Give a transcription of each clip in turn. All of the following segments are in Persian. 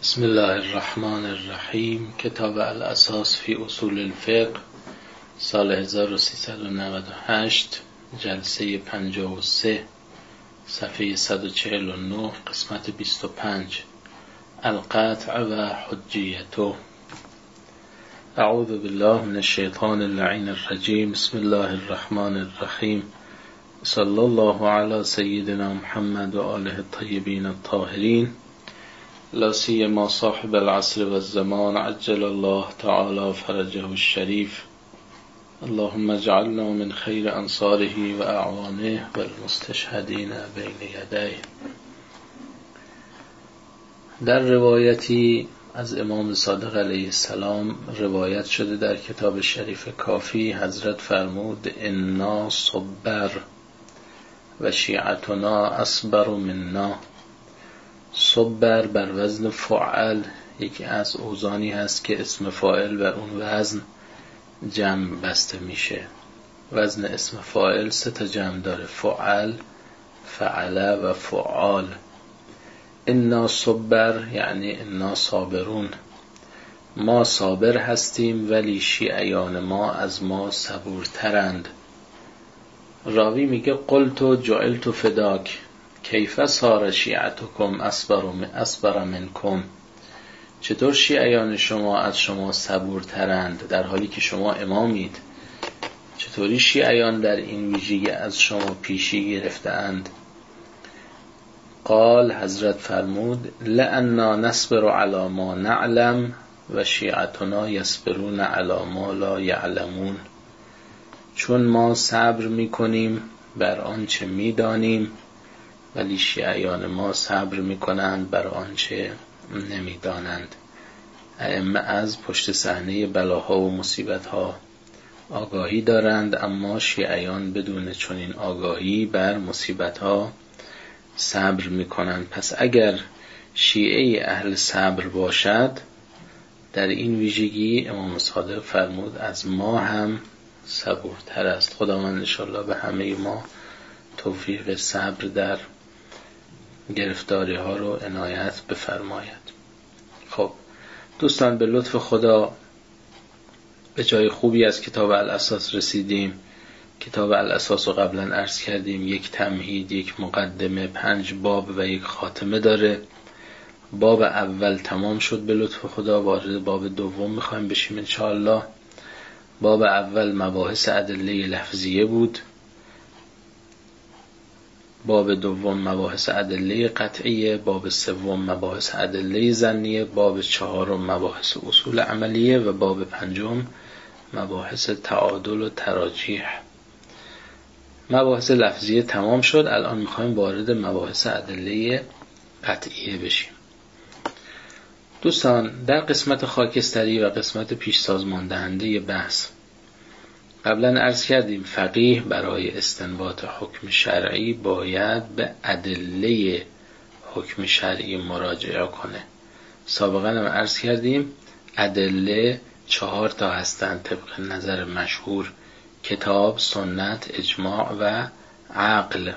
بسم الله الرحمن الرحیم. کتاب الاساس فی اصول الفقه، سال 1398، جلسه 53، صفحه 149، قسمت 25. القطع و حجیته. اعوذ بالله من الشیطان اللعین الرجیم. بسم الله الرحمن الرحیم. صلی الله علی سیدنا محمد و آله الطیبین الطاهرین، لا سیما صاحب العصر و الزمان عجل الله تعالی فرجه الشریف. اللهم اجعلنا من خیر انصاره و اعوانه و المستشهدین بین یدیه. در روایتی از امام صادق علیه السلام روایت شده در کتاب شریف کافی، حضرت فرمود انا صبر و شیعتنا اصبر منا. صبر بر وزن فعل یکی از اوزانی هست که اسم فاعل بر اون وزن جمع بسته میشه. وزن اسم فاعل 3 جمع داره: فعل، فعل و فعال. انا صبر یعنی انا صابرون، ما صابر هستیم ولی شیعیان ما از ما صبورترند. راوی میگه قلت جعلت فداک کیف صار شیعتکم اصبر منکم. چطور شیعیان شما از شما صبورترند در حالی که شما امامید؟ چطوری شیعیان در این ویژگی از شما پیشی گرفتند؟ قال، حضرت فرمود لأننا نصبر علی ما نعلم و شیعتنا یصبرون علی ما لا یعلمون. چون ما صبر میکنیم بر آنچه میدانیم ولی شیعیان ما صبر میکنند بر آنچه نمیدانند. ائمه از پشت صحنه بلاها و مصیبتها آگاهی دارند، اما شیعیان بدون چنین آگاهی بر مصیبتها صبر میکنند. پس اگر شیعه اهل صبر باشد، در این ویژگی امام صادق فرمود از ما هم صبورتر است. خداوند انشاءالله به همه ما توفیق صبر در گرفتاری ها رو عنایت بفرماید. خب دوستان، به لطف خدا به جای خوبی از کتاب الاساس رسیدیم. کتاب الاساس رو قبلا عرض کردیم، یک تمهید، یک مقدمه، 5 باب و یک خاتمه داره. باب اول تمام شد به لطف خدا، وارد باب دوم میخوایم بشیم انشاءالله. باب اول مباحث ادله لفظیه بود، باب دوم مباحث ادله قطعیه، باب سوم مباحث ادله ظنیه، باب چهارم مباحث اصول عملیه و باب پنجم مباحث تعادل و تراجیح. مباحث لفظیه تمام شد، الان میخوایم وارد مباحث ادله قطعیه بشیم. دوستان، در قسمت خاکستری و قسمت پیش سازمان دهنده بحث قبلا عرض کردیم فقیه برای استنباط حکم شرعی باید به ادله حکم شرعی مراجعه کنه. سابقا هم عرض کردیم ادله 4 هستند طبق نظر مشهور: کتاب، سنت، اجماع و عقل.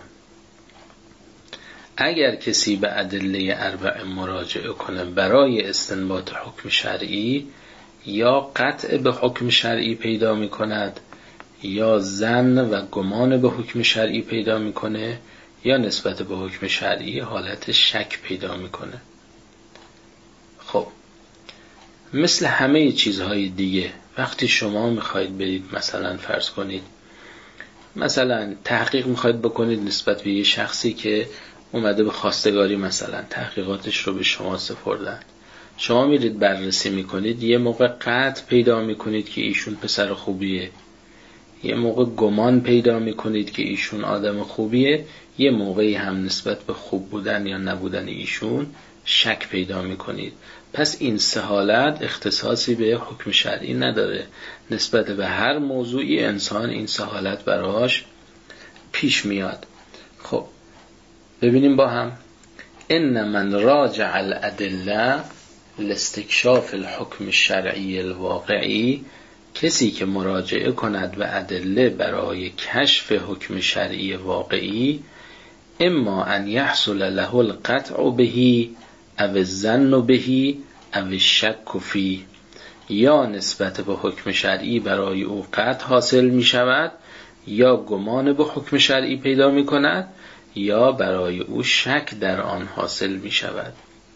اگر کسی به ادله 4 مراجعه کنه برای استنباط حکم شرعی، یا قطع به حکم شرعی پیدا می کند، یا ظن و گمان به حکم شرعی پیدا میکنه، یا نسبت به حکم شرعی حالت شک پیدا میکنه. خب مثل همه چیزهای دیگه وقتی شما میخواید برید مثلا فرض کنید مثلا تحقیق میخواید بکنید نسبت به یه شخصی که اومده به خواستگاری، مثلا تحقیقاتش رو به شما سپردن، شما میرید بررسی میکنید، یه موقع قطع پیدا میکنید که ایشون پسر خوبیه، یه موقع گمان پیدا میکنید که ایشون آدم خوبیه، یه موقعی هم نسبت به خوب بودن یا نبودن ایشون شک پیدا میکنید. پس این 3 حالت اختصاصی به حکم شرعی نداره. نسبت به هر موضوعی انسان این 3 حالت براش پیش میاد. خب ببینیم با هم. ان من راجع الادله لاستکشاف الحکم الشرعی الواقعی، کسی که مراجعه کند به ادله برای کشف حکم شرعی واقعی، اما ان یحصل له القطع به او الظن بهی او الشک فی، یا نسبت به حکم شرعی برای او قطع حاصل می شود یا گمان به حکم شرعی پیدا می کند یا برای او شک در آن حاصل می شود.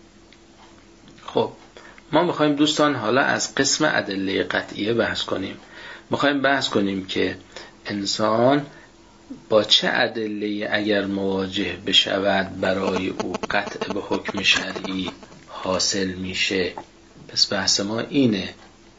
خب ما میخوایم دوستان حالا از قسم ادله قطعیه بحث کنیم. میخوایم بحث کنیم که انسان با چه ادله اگر مواجه بشود برای او قطع به حکم شرعی حاصل میشه. پس بحث ما اینه.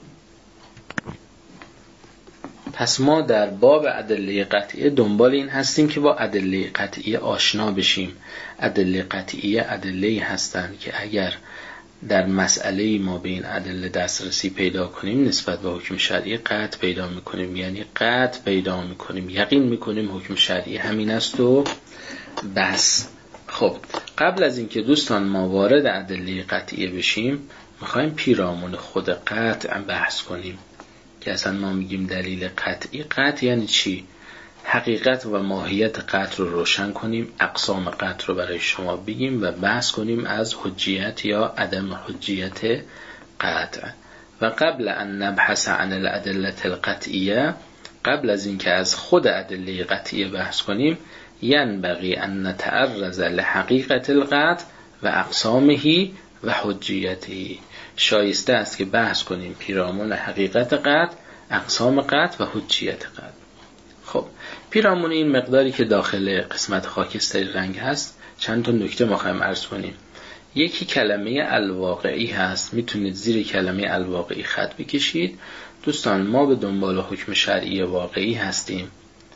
پس ما در باب ادله قطعیه دنبال این هستیم که با ادله قطعیه آشنا بشیم. ادله قطعیه ادله‌ای هستند که اگر در مسئله ما به این ادله دسترسی پیدا کنیم نسبت به حکم شرعی قطع پیدا میکنیم، یعنی قطع پیدا میکنیم، یقین میکنیم حکم شرعی همین است و بس. خب قبل از اینکه دوستان ما وارد ادله قطعیه بشیم میخوایم پیرامون خود قطع بحث کنیم که اصلا ما میگیم دلیل قطعی. قطع یعنی چی؟ حقیقت و ماهیت قطع رو روشن کنیم، اقسام قطع رو برای شما بگیم و بحث کنیم از حجیت یا عدم حجیت قطع. و قبل ان نبحث عن الادله القطعیه، قبل از اینکه از خود ادله قطعیه بحث کنیم، ینبغی ان نتعرض لحقیقت القطع و اقسامه و حجیته، شایسته است که بحث کنیم پیرامون حقیقت قطع، اقسام قطع و حجیت قطع. خب پیرامون این مقداری که داخل قسمت خاکستری رنگ هست چند تا نکته می‌خوایم عرض کنیم. یکی کلمه الواقعی هست، میتونید زیر کلمه الواقعی خط بکشید. دوستان ما به دنبال حکم شرعی واقعی هستیم.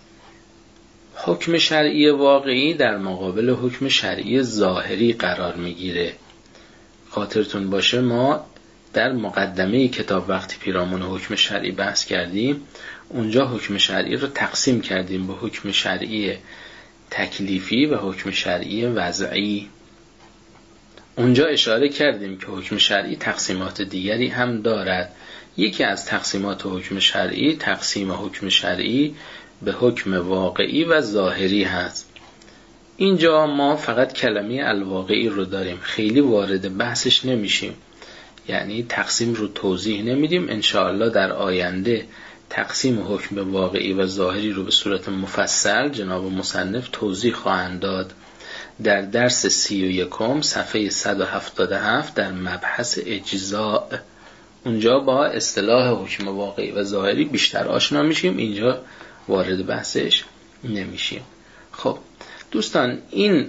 حکم شرعی واقعی در مقابل حکم شرعی ظاهری قرار میگیره. خاطرتون باشه ما در مقدمه کتاب وقتی پیرامون حکم شرعی بحث کردیم اونجا حکم شرعی رو تقسیم کردیم به حکم شرعی تکلیفی و حکم شرعی وضعی. اونجا اشاره کردیم که حکم شرعی تقسیمات دیگری هم دارد. یکی از تقسیمات حکم شرعی تقسیم حکم شرعی به حکم واقعی و ظاهری هست. اینجا ما فقط کلمه الواقعی رو داریم، خیلی وارد بحثش نمیشیم، یعنی تقسیم رو توضیح نمیدیم. انشاءالله در آینده تقسیم حکم واقعی و ظاهری رو به صورت مفصل جناب مصنف توضیح خواهند داد در درس 31 صفحه 177 در مبحث اجزاء. اونجا با اصطلاح حکم واقعی و ظاهری بیشتر آشنا میشیم، اینجا وارد بحثش نمیشیم. خب دوستان این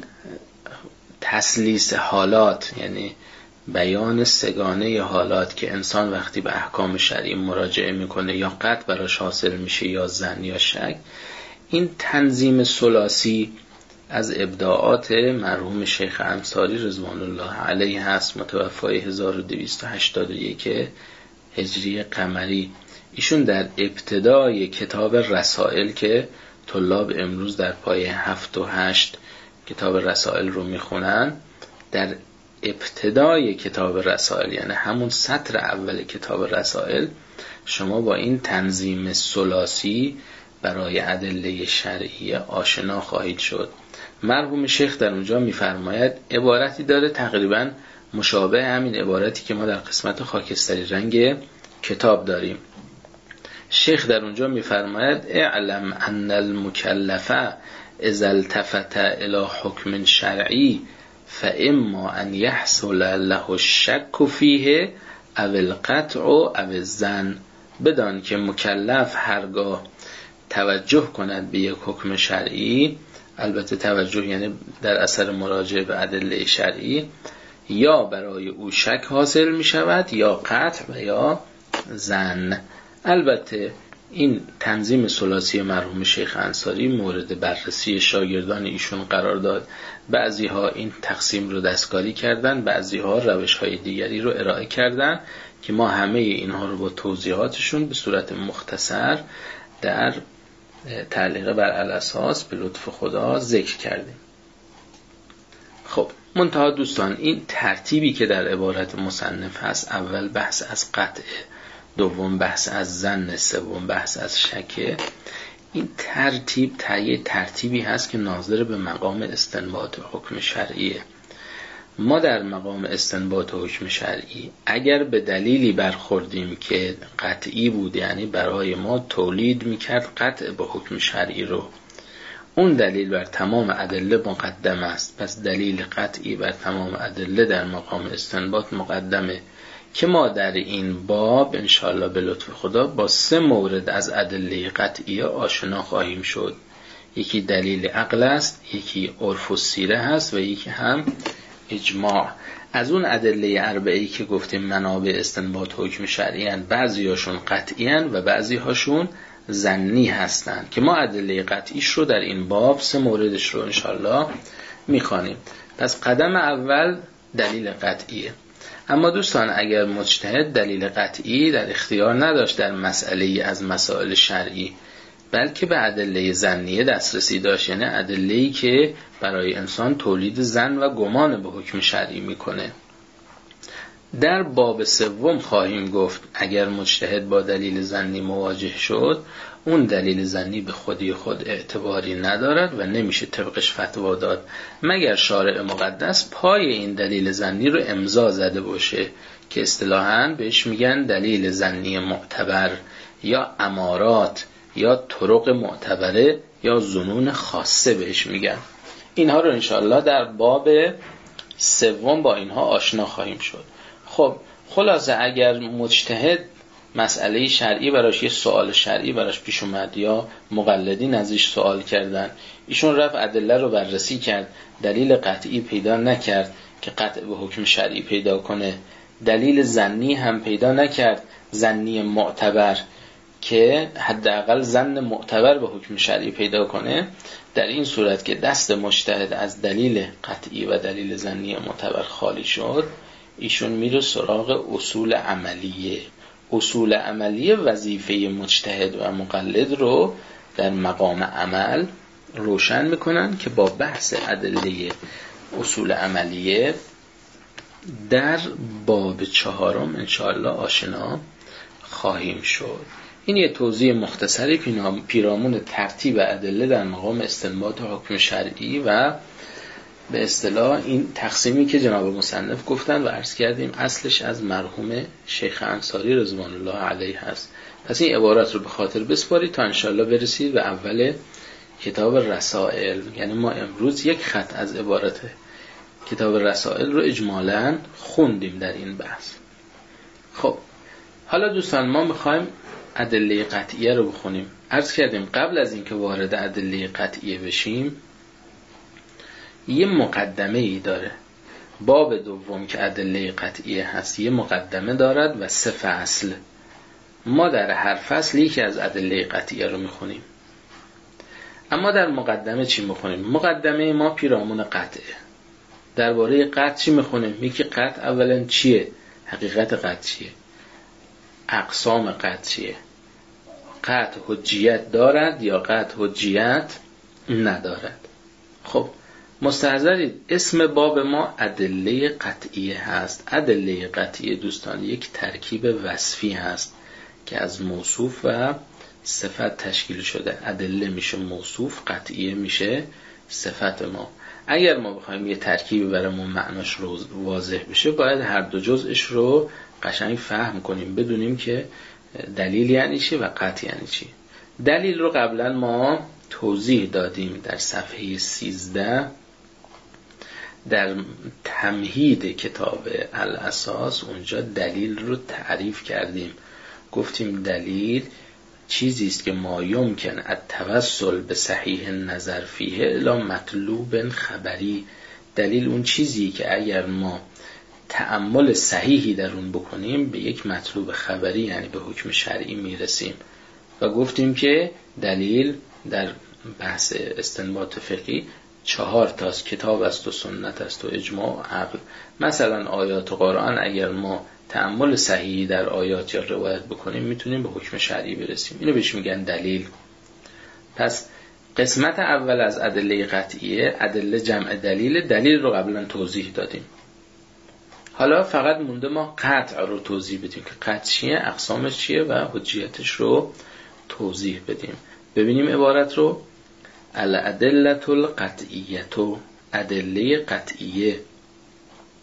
تسلیس حالات یعنی بیان سگانه حالات که انسان وقتی به احکام شرعی مراجعه میکنه یا قطع براش حاصل میشه یا ظن یا شک، این تنظیم ثلاثی از ابداعات مرحوم شیخ انصاری رضوان الله علیه هست، متوفای 1281 هجری قمری. ایشون در ابتدای کتاب رسائل که طلاب امروز در پایه 7 و 8 کتاب رسائل رو میخونن، در ابتدای کتاب رسائل یعنی همون سطر اول کتاب رسائل شما با این تنظیم ثلاثی برای ادله شرعی آشنا خواهید شد. مرحوم شیخ در اونجا میفرماید عبارتی داره تقریبا مشابه همین عبارتی که ما در قسمت خاکستری رنگ کتاب داریم. شیخ در اونجا میفرماید اعلم ان المکلف اذا التفت الى حکم شرعی فاما ان يحصل له الشك فيه او القطع او الظن. بدان که مکلف هرگاه توجه کند به یک حکم شرعی، البته توجه یعنی در اثر مراجعه به ادله شرعی، یا برای او شک حاصل می شود یا قطع و یا ظن. البته این تنظیم ثلاثی مرحوم شیخ انصاری مورد بررسی شاگردان ایشون قرار داد. بعضی ها این تقسیم رو دستکاری کردن، بعضی ها روش های دیگری رو ارائه کردن که ما همه اینها رو با توضیحاتشون به صورت مختصر در تعلیق بر الاساس به لطف خدا ذکر کردیم. خب منتها دوستان این ترتیبی که در عبارت مصنف هست، اول بحث از قطع، دوم بحث از ظن، سوم بحث از شک، این ترتیبی هست که ناظر به مقام استنباط حکم شرعیه. ما در مقام استنباط حکم شرعی اگر به دلیلی برخوردیم که قطعی بود، یعنی برای ما تولید میکرد قطع به حکم شرعی رو، اون دلیل بر تمام ادله مقدم است، پس دلیل قطعی بر تمام ادله در مقام استنباط مقدمه، که ما در این باب انشاءالله به لطف خدا با 3 مورد از ادله قطعی آشنا خواهیم شد. یکی دلیل عقل است، یکی عرف و سیره هست و یکی هم اجماع. از اون ادله اربعه‌ای که گفتیم منابع استنباط حکم شرعی هستند، بعضی هاشون قطعی هستند و بعضی هاشون ظنی هستند، که ما ادله قطعیش رو در این باب 3 موردش رو انشاءالله میخوانیم. پس قدم اول دلیل قطعیه. اما دوستان اگر مجتهد دلیل قطعی در اختیار نداشت در مسئله از مسائل شرعی، بلکه به ادله ظنیه دسترسی داشت، یعنی ادله‌ای که برای انسان تولید ظن و گمان به حکم شرعی میکنه، در باب 3 خواهیم گفت اگر مجتهد با دلیل ظنی مواجه شد، اون دلیل ظنی به خودی خود اعتباری ندارد و نمیشه طبقش فتوا داد مگر شارع مقدس پای این دلیل ظنی رو امضا زده باشه، که اصطلاحاً بهش میگن دلیل ظنی معتبر یا امارات یا طرق معتبره یا ظنون خاصه بهش میگن. اینها رو انشاءالله در باب 3 با اینها آشنا خواهیم شد. خب خلاصه اگر مجتهد مسئله شرعی براش، یه سوال شرعی براش پیش اومد یا مقلدین ازش سوال کردن، ایشون رفت ادله رو بررسی کرد، دلیل قطعی پیدا نکرد که قطع به حکم شرعی پیدا کنه، دلیل ظنی هم پیدا نکرد، ظنی معتبر که حداقل ظن معتبر به حکم شرعی پیدا کنه، در این صورت که دست مجتهد از دلیل قطعی و دلیل ظنی معتبر خالی شد، ایشون میره سراغ اصول عملیه. اصول عملیه وظیفه مجتهد و مقلد رو در مقام عمل روشن میکنن که با بحث ادله اصول عملیه در باب 4 انشاءالله آشنا خواهیم شد. این یه توضیح مختصری پیرامون ترتیب ادله در مقام استنباط حکم شرعی و به اصطلاح این تقسیمی که جناب مصنف گفتن و عرض کردیم اصلش از مرحوم شیخ انصاری رضوان الله علیه هست. پس این عبارت رو به خاطر بسپارید تا انشاءالله برسید به اول کتاب رسائل. یعنی ما امروز یک خط از عبارت کتاب رسائل رو اجمالاً خوندیم در این بحث. خب حالا دوستان ما میخوایم ادله قطعیه رو بخونیم. عرض کردیم قبل از اینکه وارد ادله قطعیه بشیم یه مقدمه ای داره. باب 2 که ادله قطعیه هست یه مقدمه دارد و 3 فصل. ما در هر فصل یکی از ادله قطعیه رو میخونیم. اما در مقدمه چی میخونیم؟ مقدمه ما پیرامون قطعه. درباره قطع چی میخونیم؟ یکی قطع اولا چیه؟ حقیقت قطع چیه؟ اقسام قطع چیه؟ قطع حجیت دارد یا قطع حجیت ندارد؟ خب مستحضرید اسم باب ما ادله قطعیه هست. ادله قطعیه دوستان یک ترکیب وصفی هست که از موصوف و صفت تشکیل شده. ادله میشه موصوف، قطعیه میشه صفت ما. اگر ما بخوایم یه ترکیب برامون معناش رو واضح بشه باید هر 2 جزءش رو قشنگ فهم کنیم، بدونیم که دلیل یعنی چی و قطع یعنی چی. دلیل رو قبلا ما توضیح دادیم در صفحه 13 در تمهید کتاب الاساس. اونجا دلیل رو تعریف کردیم، گفتیم دلیل چیزی است که ما یمکن التوسل به صحیح نظر فیه الی مطلوب خبری. دلیل اون چیزی که اگر ما تأمل صحیحی در اون بکنیم به یک مطلوب خبری یعنی به حکم شرعی میرسیم. و گفتیم که دلیل در بحث استنباط فقهی 4 تاست، کتاب است و سنت است و اجماع و عقل. مثلا آیات قرآن اگر ما تأمل صحیحی در آیات یا روایت بکنیم میتونیم به حکم شرعی برسیم. اینو بهش میگن دلیل. پس قسمت اول از ادله قطعیه، ادله جمع دلیل. دلیل رو قبلا توضیح دادیم. حالا فقط مونده ما قطع رو توضیح بدیم که قطع چیه، اقسامش چیه و حجیتش رو توضیح بدیم. ببینیم عبارت رو. الادله القطعیه، ادله قطعیه.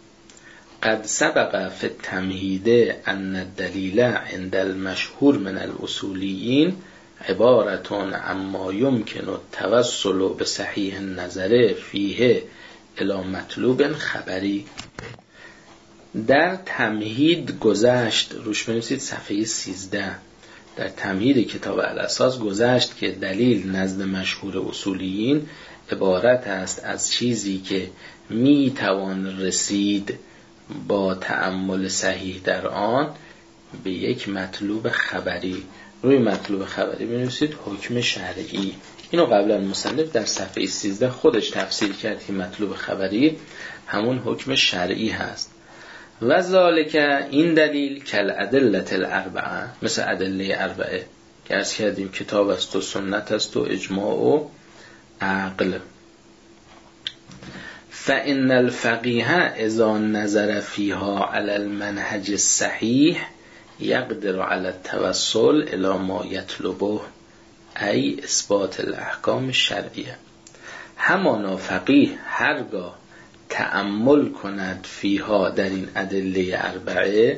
قد سبق فی التمهید ان الدلیل عند المشهور من الاصولیین عبارة عما يمكن التوسل بصحیح النظر فیه الی مطلوب خبری. در تمهید گذشت، روش بنویسید صفحه 13، در تمهید کتاب الاساس گذشت که دلیل نزد مشهور اصولیین عبارت است از چیزی که می توان رسید با تأمل صحیح در آن به یک مطلوب خبری. روی مطلوب خبری بنویسید حکم شرعی. اینو قبلا مصنف در صفحه 13 خودش تفسیر کرد که مطلوب خبری همون حکم شرعی هست. و ذالک، این دلیل کل ادله الاربعه، مثل ادله اربعه که عرض کردیم کتاب است و سنت است و اجماع و عقل. فإن الفقیه اذا نظر فیها علی المنهج الصحیح یقدر علی التوسل الی ما یطلبه ای اثبات الاحکام الشرعیه. همانا فقیه هرگاه تأمل کند فیها در این ادله اربعه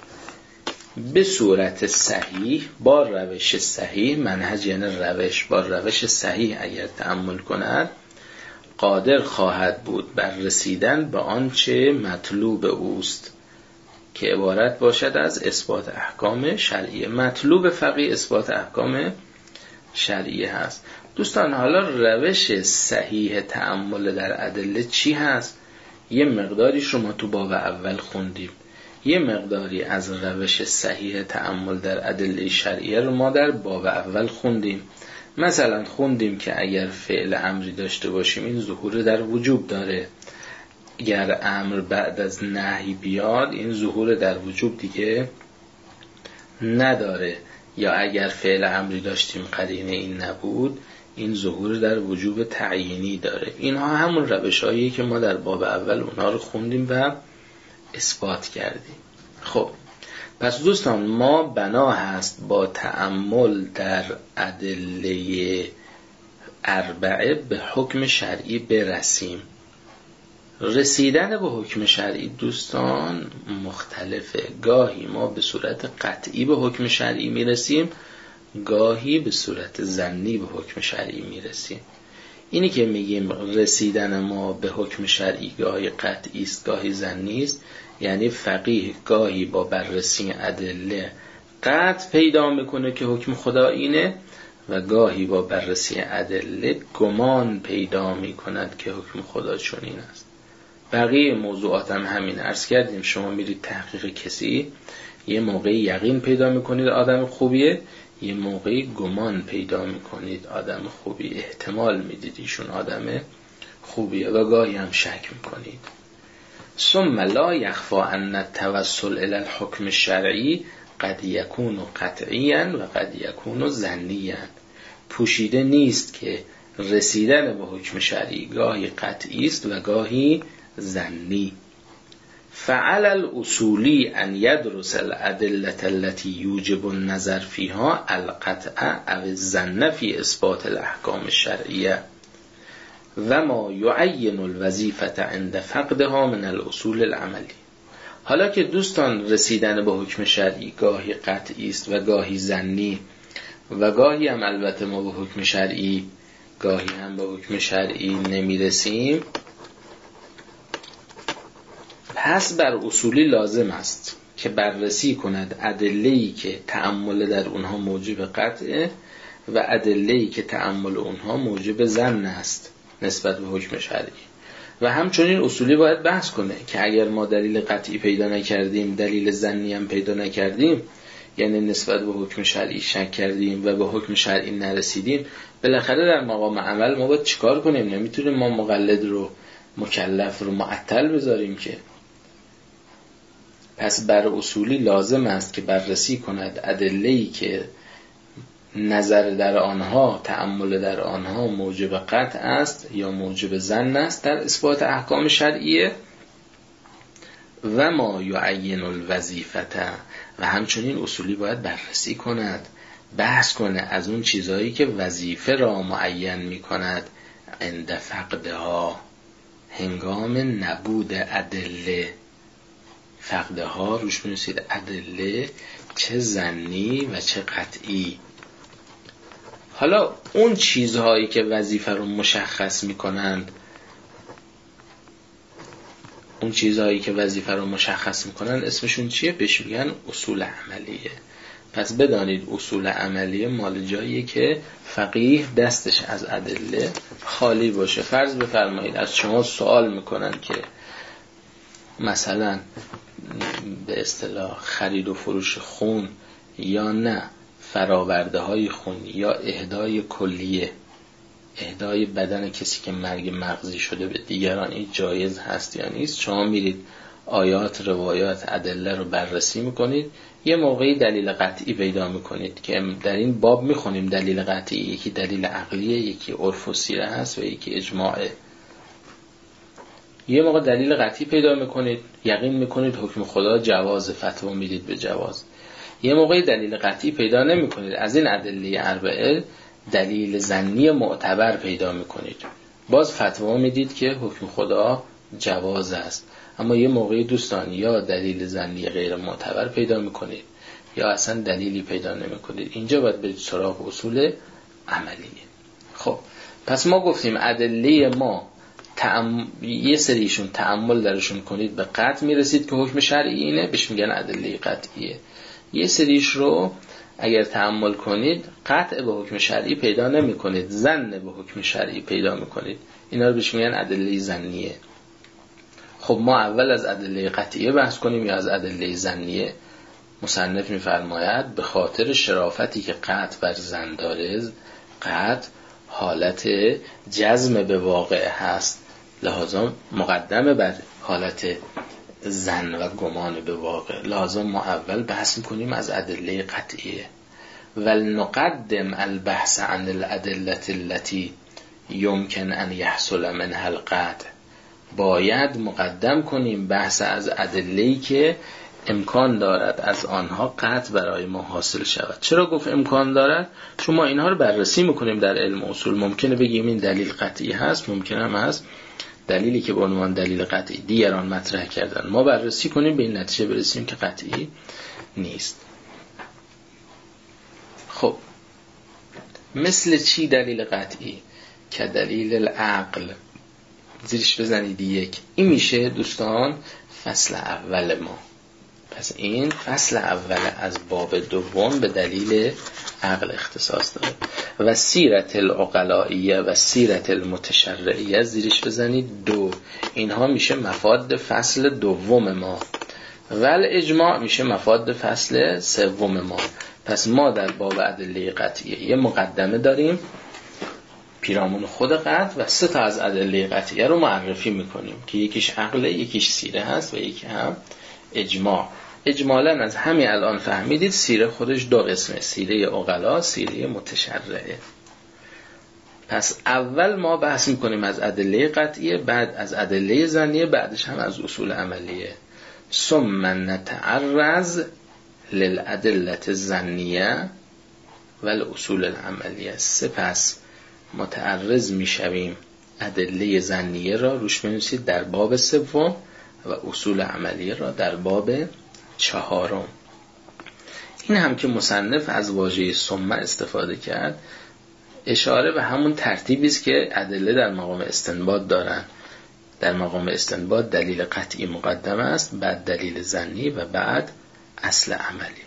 به صورت صحیح، با روش صحیح، منهج یعنی روش، با روش صحیح اگر تأمل کند قادر خواهد بود بر رسیدن به آنچه مطلوب اوست که عبارت باشد از اثبات احکام شرعیه. مطلوب فقیه اثبات احکام شرعیه هست. دوستان حالا روش صحیح تأمل در ادله چی هست؟ یه مقداریش رو ما تو باب اول خوندیم، یه مقداری از روش صحیح تأمل در ادله شرعیه رو ما در باب اول خوندیم. مثلا خوندیم که اگر فعل امری داشته باشیم این ظهور در وجوب داره، اگر امر بعد از نهی بیاد این ظهور در وجوب دیگه نداره، یا اگر فعل امری داشتیم قرینه این نبود این ظهور در وجوب تعیینی داره. اینها همون روش‌هاییه که ما در باب اول اونها رو خوندیم و اثبات کردیم. خب پس دوستان ما بنا هست با تأمل در ادله اربعه به حکم شرعی برسیم. رسیدن به حکم شرعی دوستان مختلفه، گاهی ما به صورت قطعی به حکم شرعی میرسیم، گاهی به صورت ظنی به حکم شرعی میرسیم. اینی که میگیم رسیدن ما به حکم شرعی گاهی قطعی است گاهی ظنی است، یعنی فقیه گاهی با بررسی ادله قطع پیدا میکنه که حکم خدا اینه و گاهی با بررسی ادله گمان پیدا میکند که حکم خدا چنین است. بقیه موضوعات هم همین عرض کردیم. شما میرید تحقیق کسی، یه موقعی یقین پیدا میکنید آدم خوبیه، یه موقعی گمان پیدا میکنید آدم خوبی، احتمال میدید ایشون آدم خوبیه و گاهی هم شک میکنید. ثم لا یخفی ان التوسل الی الحکم الشرعی قد یکون قطعیا و قد یکون ظنیا. پوشیده نیست که رسیدن به حکم شرعی گاهی قطعی است و گاهی ظنی. فعل الاصولی ان يدرس الادله التي يوجب النظر فيها القطع او الظن في اثبات الاحکام الشرعیه و ما يعين الوظیفه عند فقدها من الاصول العملی. حالا که دوستان رسیدن به حکم شرعی گاهی قطعی است و گاهی ظنی و گاهی هم البته ما به حکم شرعی گاهی هم به حکم شرعی نمیرسیم، پس بر اصولی لازم است که بررسی کند ادله‌ای که تأمل در اونها موجب قطعه و ادله‌ای که تأمل اونها موجب ظن است نسبت به حکم شرعی. و همچنین اصولی باید بحث کنه که اگر ما دلیل قطعی پیدا نکردیم، دلیل ظنی هم پیدا نکردیم، یعنی نسبت به حکم شرعی شک کردیم و به حکم شرعی نرسیدیم، بالاخره در مقام عمل ما باید چیکار کنیم؟ نمیتونیم ما مقلد رو، مکلف رو معطل بذاریم که. پس بر اصولی لازم است که بررسی کند ادله‌ای که نظر در آنها، تأمل در آنها موجب قطع است یا موجب ظن است در اثبات احکام شرعیه و ما یعین الوظیفه، و همچنین اصولی باید بررسی کند، بحث کنه از اون چیزهایی که وظیفه را معین می کند عند فقدها، هنگام نبود ادله. فقده ها روش بنویسید ادله چه ظنی و چه قطعی. حالا اون چیزهایی که وظیفه رو مشخص میکنند، اسمشون چیه؟ بهش میگن اصول عملیه. پس بدانید اصول عملیه مال جاییه که فقیه دستش از ادله خالی باشه. فرض بفرمایید از شما سوال میکنن که مثلا به اصطلاح خرید و فروش خون یا نه فراورده های خون یا اهدای کلیه، اهدای بدن کسی که مرگ مغزی شده به دیگران، این جایز هست یا نیست. شما میرید آیات، روایات، ادله رو بررسی میکنید، یه موقعی دلیل قطعی پیدا میکنید که در این باب میخونیم دلیل قطعی یکی دلیل عقلیه، یکی عرف و سیره هست و یکی اجماعه. یه موقع دلیل قطعی پیدا میکنید، یقین میکنید حکم خدا جواز، فتوا میدید به جواز. یه موقعی دلیل قطعی پیدا نمیکنید، از این ادله اربعه دلیل ظنی معتبر پیدا میکنید، باز فتوا میدید که حکم خدا جواز است. اما یه موقعی دوستان یا دلیل ظنی غیر معتبر پیدا میکنید یا اصلا دلیلی پیدا نمیکنید. اینجا باید برید سراغ اصول عملیه. خب پس ما گفتیم ادله ما یه سریشون تأمل درشون کنید به قطع میرسید که حکم شرعی اینه، بهش میگن ادله قطعیه. یه سریش رو اگر تأمل کنید قطع به حکم شرعی پیدا نمی کنید، ظن به حکم شرعی پیدا میکنید، اینا رو بهش میگن ادله ظنیه. خب ما اول از ادله قطعیه بحث کنیم یا از ادله ظنیه؟ مصنف میفرماید به خاطر شرافتی که قطع بر ظن داره، قطع حالت جزم به واقع هست، لحاظا مقدمه بر حالت ظن و گمان به واقع. لحاظا ما اول بحث میکنیم از ادله قطعیه. ولنقدم البحث عن الادله التي يمكن ان يحصل منها القطع. باید مقدم کنیم بحث از ادله‌ای که امکان دارد از آنها قطع برای ما حاصل شود. چرا گفت امکان دارد؟ چون ما اینها رو بررسی میکنیم در علم اصول. ممکنه بگیم این دلیل قطعی هست، ممکنه هم هست دلیلی که به عنوان دلیل قطعی دیگران مطرح کردن ما بررسی کنیم به این نتیجه برسیم که قطعی نیست. خب مثل چی دلیل قطعی؟ که دلیل العقل. زیرش بزنید یک. این میشه دوستان فصل اول ما. پس این فصل اول از باب دوم به دلیل عقل اختصاص داره. و سیرت العقلائیه و سیرت المتشرعیه زیرش بزنید دو. اینها میشه مفاد فصل دوم ما. و الاجماع میشه مفاد فصل سوم ما. پس ما در باب ادله قطعیه یه مقدمه داریم پیرامون خود قطع و 3 تا از ادله قطعیه رو معرفی میکنیم که یکیش عقله، یکیش سیره هست و یکی هم اجماع. اجمالاً از همین الان فهمیدید سیره خودش 2 قسمه، سیره عقلا، سیره متشرعه. پس اول ما بحث میکنیم از ادله قطعیه، بعد از ادله ظنیه، بعدش هم از اصول عملیه. ثم نتعرض للادله الظنیه و الاصول العملیه. سپس متعرض میشویم ادله ظنیه را، روش بنویسید در باب 3 و اصول عملیه را در باب 4. این هم که مصنف از واژه ثم استفاده کرد اشاره به همون ترتیبی است که ادله در مقام استنباط دارن. در مقام استنباط دلیل قطعی مقدم است، بعد دلیل ظنی و بعد اصل عملی.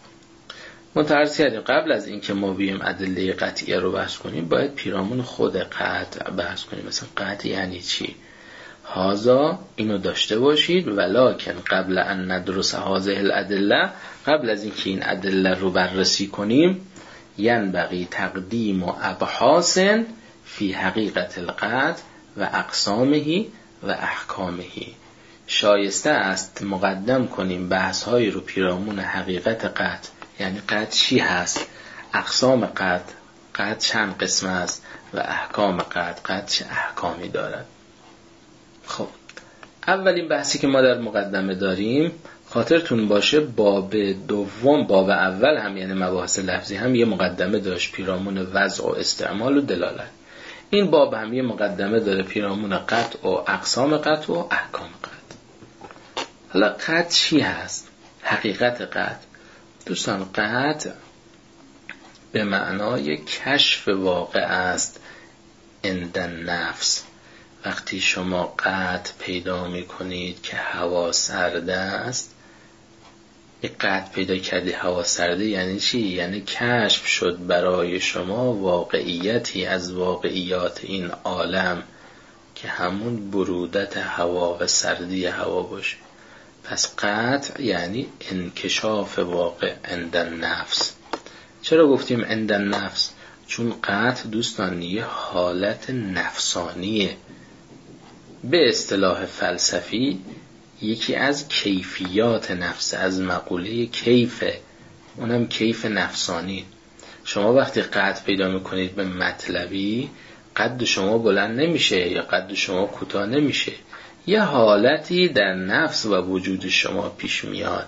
متعرض کردیم قبل از اینکه ما بیایم ادله قطعیه رو بحث کنیم باید پیرامون خود قطع بحث کنیم. مثلا قطع یعنی چی؟ هازا اینو داشته باشید ولکن قبل ان ندرس هذه الادله، قبل از اینکه این ادله رو بررسی کنیم ینبغی تقدیم و ابحاث فی حقیقت القطع و اقسامه و احکامه. شایسته است مقدم کنیم بحث های رو پیرامون حقیقت قطع، یعنی قطع چی هست، اقسام قطع چند قسم است و احکام قطع چه احکامی دارد. خب اولین بحثی که ما در مقدمه داریم خاطرتون باشه باب دوم، باب اول هم یعنی مباحث لفظی هم یه مقدمه داشت پیرامون وضع و استعمال و دلالت. این باب هم یه مقدمه داره پیرامون قطع و اقسام قطع و احکام قطع. حالا قطع چی هست؟ حقیقت قطع دوستان، قطع به معنای کشف واقع است عند النفس. وقتی شما قطع پیدا می کنید که هوا سرده است، یک قطع پیدا کردی هوا سرده یعنی چی؟ یعنی کشف شد برای شما واقعیتی از واقعیات این عالم که همون برودت هوا و سردی هوا باشه. پس قطع یعنی انکشاف واقع عند النفس. چرا گفتیم عند النفس؟ چون قطع دوستان یه حالت نفسانیه. به اصطلاح فلسفی یکی از کیفیات نفس، از مقوله کیفه، اونم کیف نفسانی. شما وقتی قطع پیدا میکنید به مطلبی، قد شما بلند نمیشه یا قد شما کوتاه نمیشه، یه حالتی در نفس و وجود شما پیش میاد.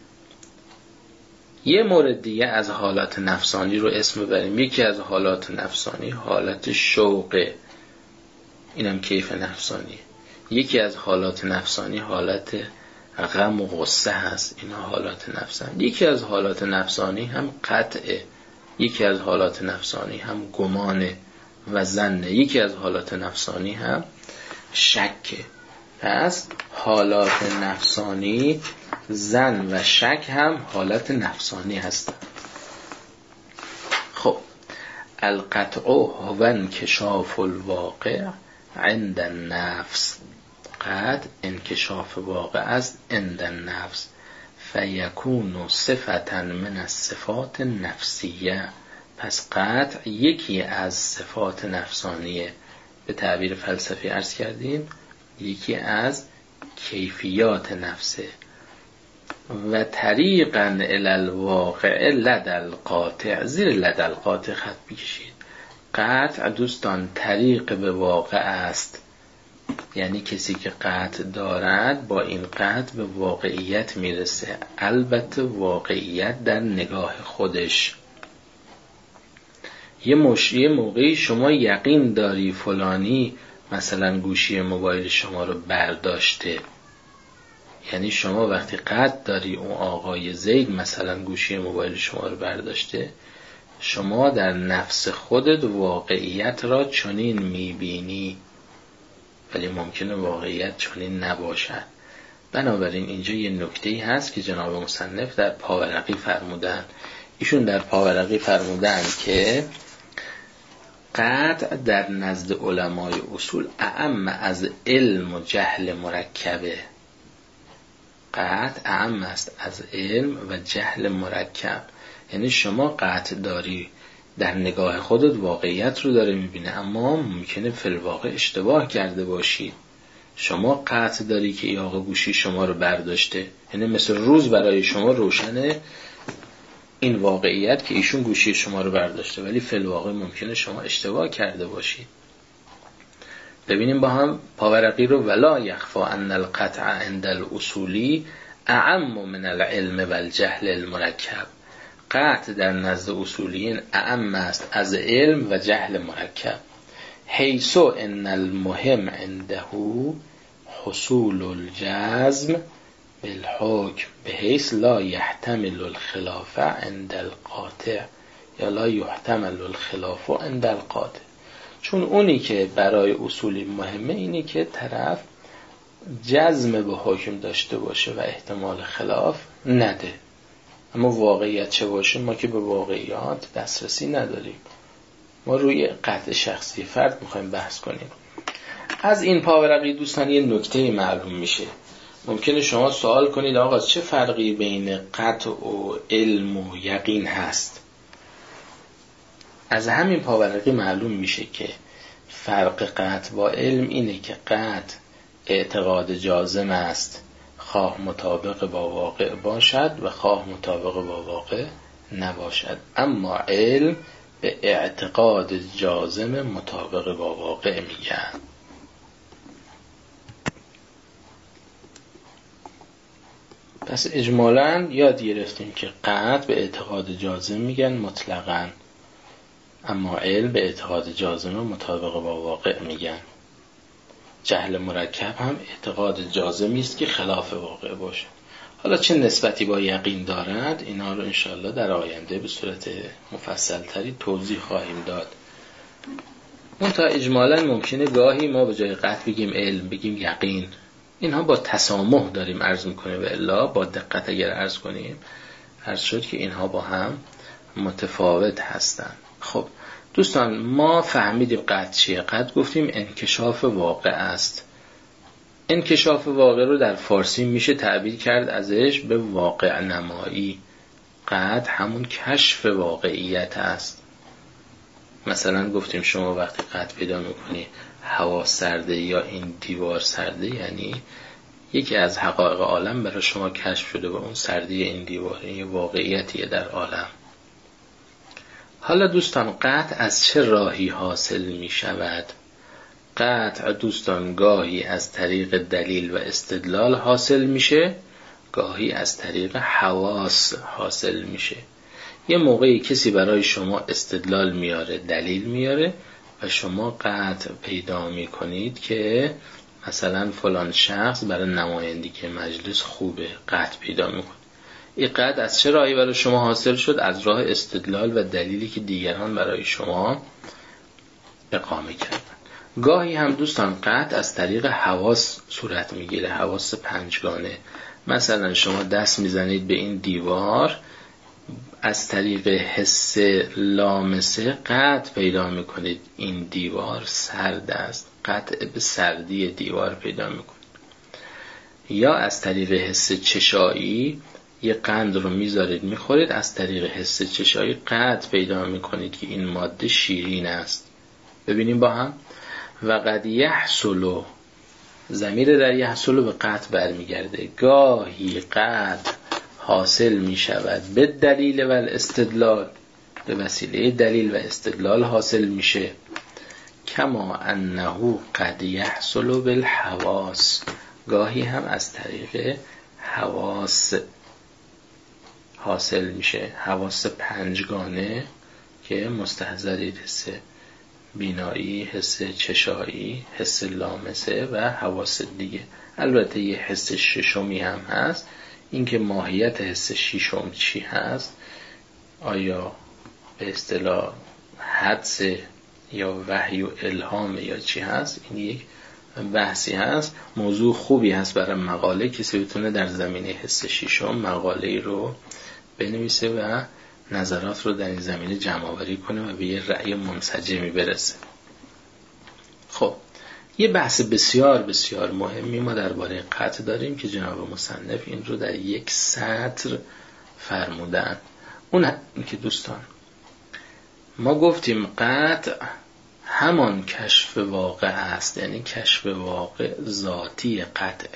یه مورد دیگه از حالات نفسانی رو اسم ببریم. یکی از حالات نفسانی حالت شوقه، اینم کیف نفسانی. یکی از حالات نفسانی حالت غم و غصه هست، اینا حالات نفسانی. یکی از حالات نفسانی هم قطعه، یکی از حالات نفسانی هم گمانه و ظنه، یکی از حالات نفسانی هم شکه. پس حالات نفسانی، ظن و شک هم حالت نفسانی هستند. خب القطع هو انکشاف الواقع عند النفس. قطع انکشاف واقع است عند النفس. فیکون صفتا من الصفات النفسیه. پس قطع یکی از صفات نفسانیه. به تعبیر فلسفی عرض کردیم یکی از کیفیات نفسه. و طریقا الی الواقع لدى القاطع. زیر لدى القاطع خط بکشید. قطع دوستان طریق به واقع است، یعنی کسی که قطع دارد با این قطع به واقعیت میرسه، البته واقعیت در نگاه خودش. یه موقعی شما یقین داری فلانی مثلا گوشی موبایل شما رو برداشته، یعنی شما وقتی قطع داری اون آقای زید مثلا گوشی موبایل شما رو برداشته، شما در نفس خودت واقعیت را چنین میبینی، ولی ممکنه واقعیت چنین نباشد. بنابراین اینجا یه نکته‌ای هست که جناب مصنف در پاورقی فرمودن. ایشون در پاورقی فرمودن که قطع در نزد علمای اصول اعم از علم و جهل مرکبه. قطع اعم است از علم و جهل مرکب. یعنی شما قطع داری در نگاه خودت واقعیت رو داره میبینه، اما ممکنه فی الواقع اشتباه کرده باشی. شما قطع داری که ای آقا گوشی شما رو برداشته، یعنی مثل روز برای شما روشنه این واقعیت که ایشون گوشی شما رو برداشته، ولی فی الواقع ممکنه شما اشتباه کرده باشید. ببینیم با هم پاورقی رو. ولا یخفا ان القطع عند الاصولی اعم من العلم والجهل المرکب. قطع در نزد اصولیین اعم است از علم و جهل مرکب. حیث ان المهم عنده حصول الجزم بالحکم بحیث لا یحتمل الخلاف عند القاطع، یا لا یحتمل الخلاف عند القاطع. چون اونی که برای اصولی مهمه اینی که طرف جزم به حکم داشته باشه و احتمال خلاف نده. اما واقعیت چه باشه؟ ما که به واقعیات دسترسی نداریم، ما روی قطع شخصی فرد میخوایم بحث کنیم. از این پاورقی دوستان یه نکته معلوم میشه. ممکنه شما سوال کنید آقا چه فرقی بین قطع و علم و یقین هست؟ از همین پاورقی معلوم میشه که فرق قطع با علم اینه که قطع اعتقاد جازم است، خواه مطابق با واقع باشد و خواه مطابق با واقع نباشد. اما علم به اعتقاد جازم مطابق با واقع میگن. پس اجمالاً یاد گرفتیم که قطع به اعتقاد جازم میگن مطلقاً، اما علم به اعتقاد جازم مطابق با واقع میگن. جهل مرکب هم اعتقاد جازمی است که خلاف واقع باشد. حالا چه نسبتی با یقین دارد اینا رو انشاءالله در آینده به صورت مفصل تری توضیح خواهیم داد. منتها اجمالا ممکنه گاهی ما به جای قطع بگیم علم، بگیم یقین. اینها با تسامح داریم عرض میکنیم و الا با دقت اگر عرض کنیم عرض شد که اینها با هم متفاوت هستند. خب دوستان، ما فهمیدیم قطع چیه. قطع گفتیم انکشاف واقع است. انکشاف واقع رو در فارسی میشه تعبیر کرد ازش به واقع نمایی. قطع همون کشف واقعیت است. مثلا گفتیم شما وقتی قطع پیدا میکنی هوا سرده یا این دیوار سرده، یعنی یکی از حقایق عالم برای شما کشف شده و اون سردی این دیوار، این یه واقعیتیه در عالم. حالا دوستان، قطع از چه راهی حاصل می شود؟ قطع دوستان گاهی از طریق دلیل و استدلال حاصل میشه، گاهی از طریق حواس حاصل میشه. یه موقعی کسی برای شما استدلال میاره، دلیل میاره و شما قطع پیدا میکنید که مثلا فلان شخص برای نمایندگی مجلس خوبه، قطع پیدا میکنید. این قطع از چه راهی برای شما حاصل شد؟ از راه استدلال و دلیلی که دیگران برای شما اقامه کردن. گاهی هم دوستان قطع از طریق حواس صورت میگیره، حواس پنجگانه. مثلا شما دست میزنید به این دیوار، از طریق حس لامسه قطع پیدا میکنید این دیوار سرد است، قطع به سردی دیوار پیدا میکنید. یا از طریق حس چشایی یه قند رو میذارید میخورید، از طریق حس چشایی قطع پیدا میکنید که این ماده شیرین است. ببینیم با هم. و قد یحصل، ضمیر در یحصل به قطع برمیگرده. گاهی قطع حاصل می شود به دلیل و استدلال، به وسیله دلیل و استدلال حاصل میشه. کما انه قد یحصل بالحواس، گاهی هم از طریق حواس حاصل میشه. حواس پنجگانه که مستحضرید حس بینایی، حس چشایی، حس لامسه و حواس دیگه. البته یه حس ششمی هم هست، اینکه ماهیت حس ششم چی هست، آیا به اصطلاح حدس یا وحی و الهام یا چی هست، این یک بحثی هست. موضوع خوبی هست برای مقاله، کسی بتونه در زمینه حس ششم مقاله‌ای رو بنویسه و نظرات رو در این زمینه جمع‌آوری کنه و به یه رأی منسجمی برسه. خب یه بحث بسیار بسیار مهمی ما درباره قطع داریم که جناب مصنف این رو در یک سطر فرمودن. اون که دوستان ما گفتیم قطع همان کشف واقع است، یعنی کشف واقع ذاتی قطعه.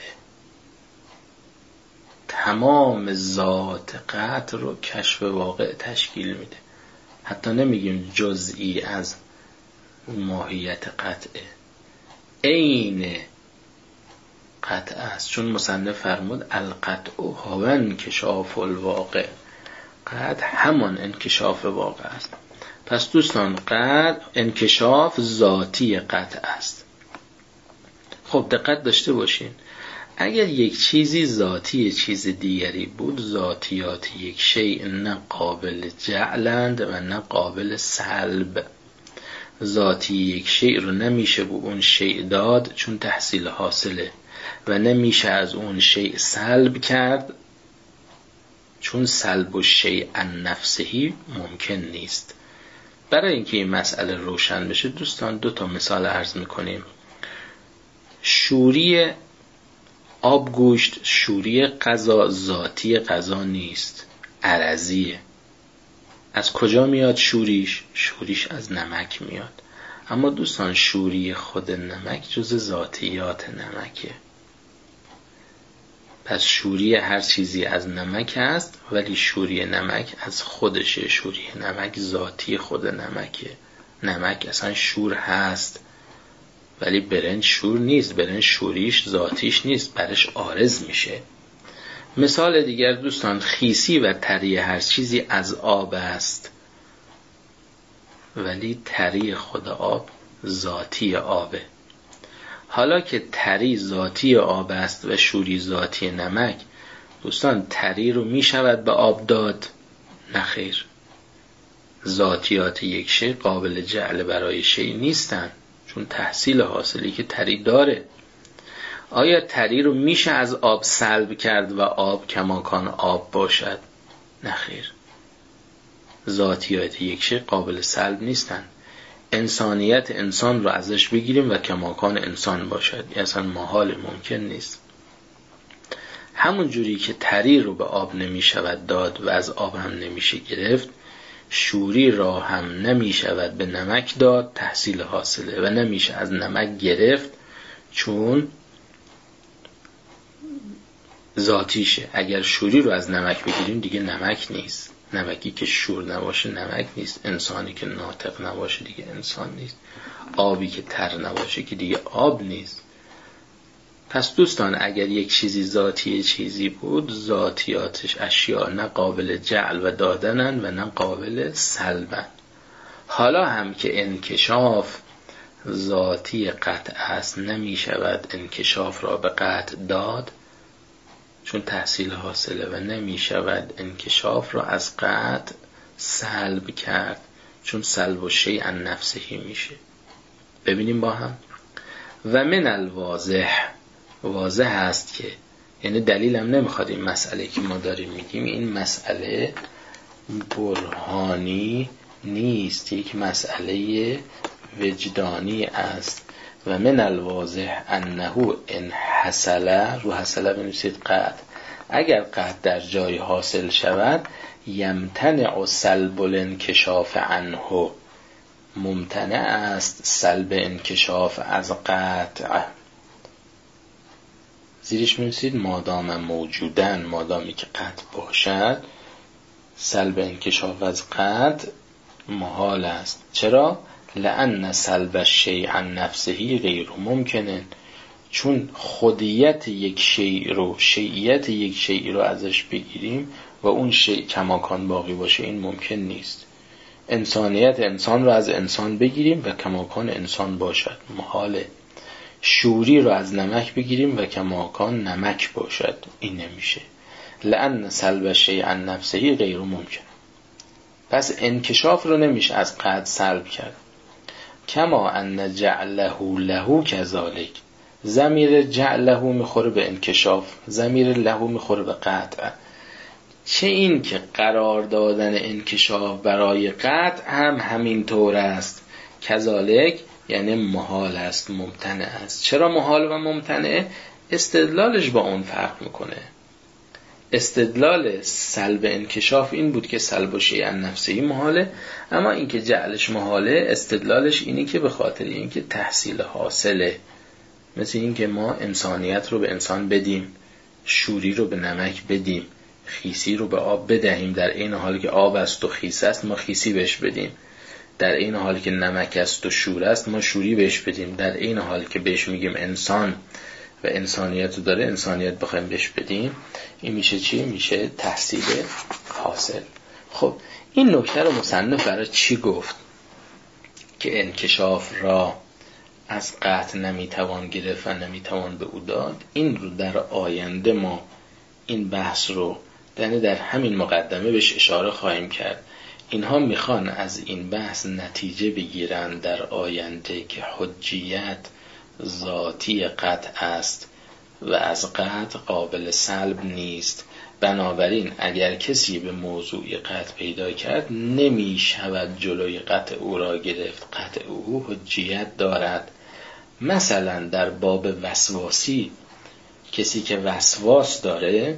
تمام ذات قطع رو کشف واقع تشکیل میده. حتی نمیگیم جزئی از ماهیت قطعه، عین قطع است. چون مصنف فرمود القطع هو انکشاف الواقع، قطع همان انکشاف واقع است. پس دوستان قطع انکشاف ذاتی قطع است. خب دقت داشته باشین، اگر یک چیزی ذاتی چیز دیگری بود، ذاتیات یک شیء نه قابل جعلند و نه قابل سلب. ذاتی یک شیء رو نمیشه به اون شیء داد چون تحصیل حاصله، و نمیشه از اون شیء سلب کرد چون سلب الشیء عن نفسه ممکن نیست. برای اینکه این مسئله روشن بشه دوستان دو تا مثال عرض میکنیم. شوری آبگوشت، شوری غذا ذاتی غذا نیست، عرضیه. از کجا میاد شوریش؟ شوریش از نمک میاد. اما دوستان شوری خود نمک جز ذاتیات نمکه. پس شوری هر چیزی از نمک است، ولی شوری نمک از خودشه. شوری نمک ذاتی خود نمکه. نمک اصلا شور هست ولی برنج شور نیست، برنج شوریش ذاتیش نیست، برش عارض میشه. مثال دیگر دوستان، خیسی و تری هر چیزی از آب است ولی تری خود آب ذاتی آبه. حالا که تری ذاتی آب است و شوری ذاتی نمک، دوستان تری رو می شود به آب داد؟ نه خیر. ذاتیات یک شی قابل جعل برای شی نیستن، چون تحصیل حاصلی که تری داره. آیا تری رو میشه از آب سلب کرد و آب کماکان آب باشد؟ نه خیر. ذاتیات یک شی قابل سلب نیستن. انسانیت انسان رو ازش بگیریم و کماکان انسان باشد، اصلا محال، ممکن نیست. همون جوری که تری رو به آب نمیشود داد و از آب هم نمیشه گرفت، شوری را هم نمیشود به نمک داد، تحصیل حاصله، و نمیشه از نمک گرفت چون ذاتیشه. اگر شوری رو از نمک بگیریم دیگه نمک نیست. نمکی که شور نباشه نمک نیست. انسانی که ناطق نباشه دیگه انسان نیست. آبی که تر نباشه که دیگه آب نیست. پس دوستان اگر یک چیزی ذاتی چیزی بود، ذاتیاتش اشیاء نه قابل جعل و دادنن و نه قابل سلبن. حالا هم که انکشاف ذاتی قطع است، نمی شود انکشاف را به قطع داد چون تحصیل حاصله، و نمی شود انکشاف را از قطع سلب کرد چون سلب و شیء عن نفسه میشه. ببینیم با هم. و من الواضح، واضح است که، یعنی دلیل هم نمیخواد این مسئله که ما داریم میگیم این مسئله برهانی نیست، یک مسئله وجدانی است. و من الواضح انه ان حصل، رو حصل بنویسید قطع، اگر قطع در جای حاصل شود، یمتنع سلب الانکشاف عنه، ممتنع است سلب انکشاف از قطع. زیرش بنویسید مادام موجودن، مادامی که قطع باشد، سلب انکشاف از قطع محال است. چرا؟ لأن سلب الشیء عن نفسه غیر ممکنه، چون خودیت یک شیء رو، شیعیت یک شیء رو ازش بگیریم و اون شیء کماکان باقی باشه، این ممکن نیست. انسانیت انسان رو از انسان بگیریم و کماکان انسان باشد، محاله. شوری رو از نمک بگیریم و کماکان نمک باشد، این نمیشه. لأن سلب الشیء عن نفسه غیر ممکن. پس انکشاف رو نمیشه از قطع سلب کرد. کما ان جعله له کذالک، ضمیر جعله میخوره به انکشاف، ضمیر له میخوره به قطع. چه این که قرار دادن انکشاف برای قطع هم همین طور است. کذالک یعنی محال است، ممتنع است. چرا محال و ممتنع؟ استدلالش با اون فرق میکنه. استدلال سلب انکشاف این بود که سلب و شیء عن نفسه محاله، اما این که جعلش محاله استدلالش اینی که به خاطر این که تحصیل حاصله. مثل این که ما انسانیت رو به انسان بدیم، شوری رو به نمک بدیم، خیسی رو به آب بدهیم، در این حالی که آب است و خیس است ما خیسی بهش بدیم، در این حالی که نمک است و شور است ما شوری بهش بدیم، در این حالی که بهش میگیم انسان و انسانیت رو داره انسانیت بخوایم بهش بدیم، این میشه چی؟ میشه تحصیل حاصل. خب این نکته رو مصنف برای چی گفت که انکشاف را از قطع نمیتوان گرفت و نمیتوان به او داد؟ این رو در آینده ما این بحث رو در همین مقدمه بهش اشاره خواهیم کرد. اینها میخوان از این بحث نتیجه بگیرن در آینده که حجیت ذاتی قطع است و از قطع قابل سلب نیست. بنابراین اگر کسی به موضوع قطع پیدا کرد نمی شود جلوی قطع او را گرفت، قطع او حجیت دارد. مثلا در باب وسواسی، کسی که وسواس داره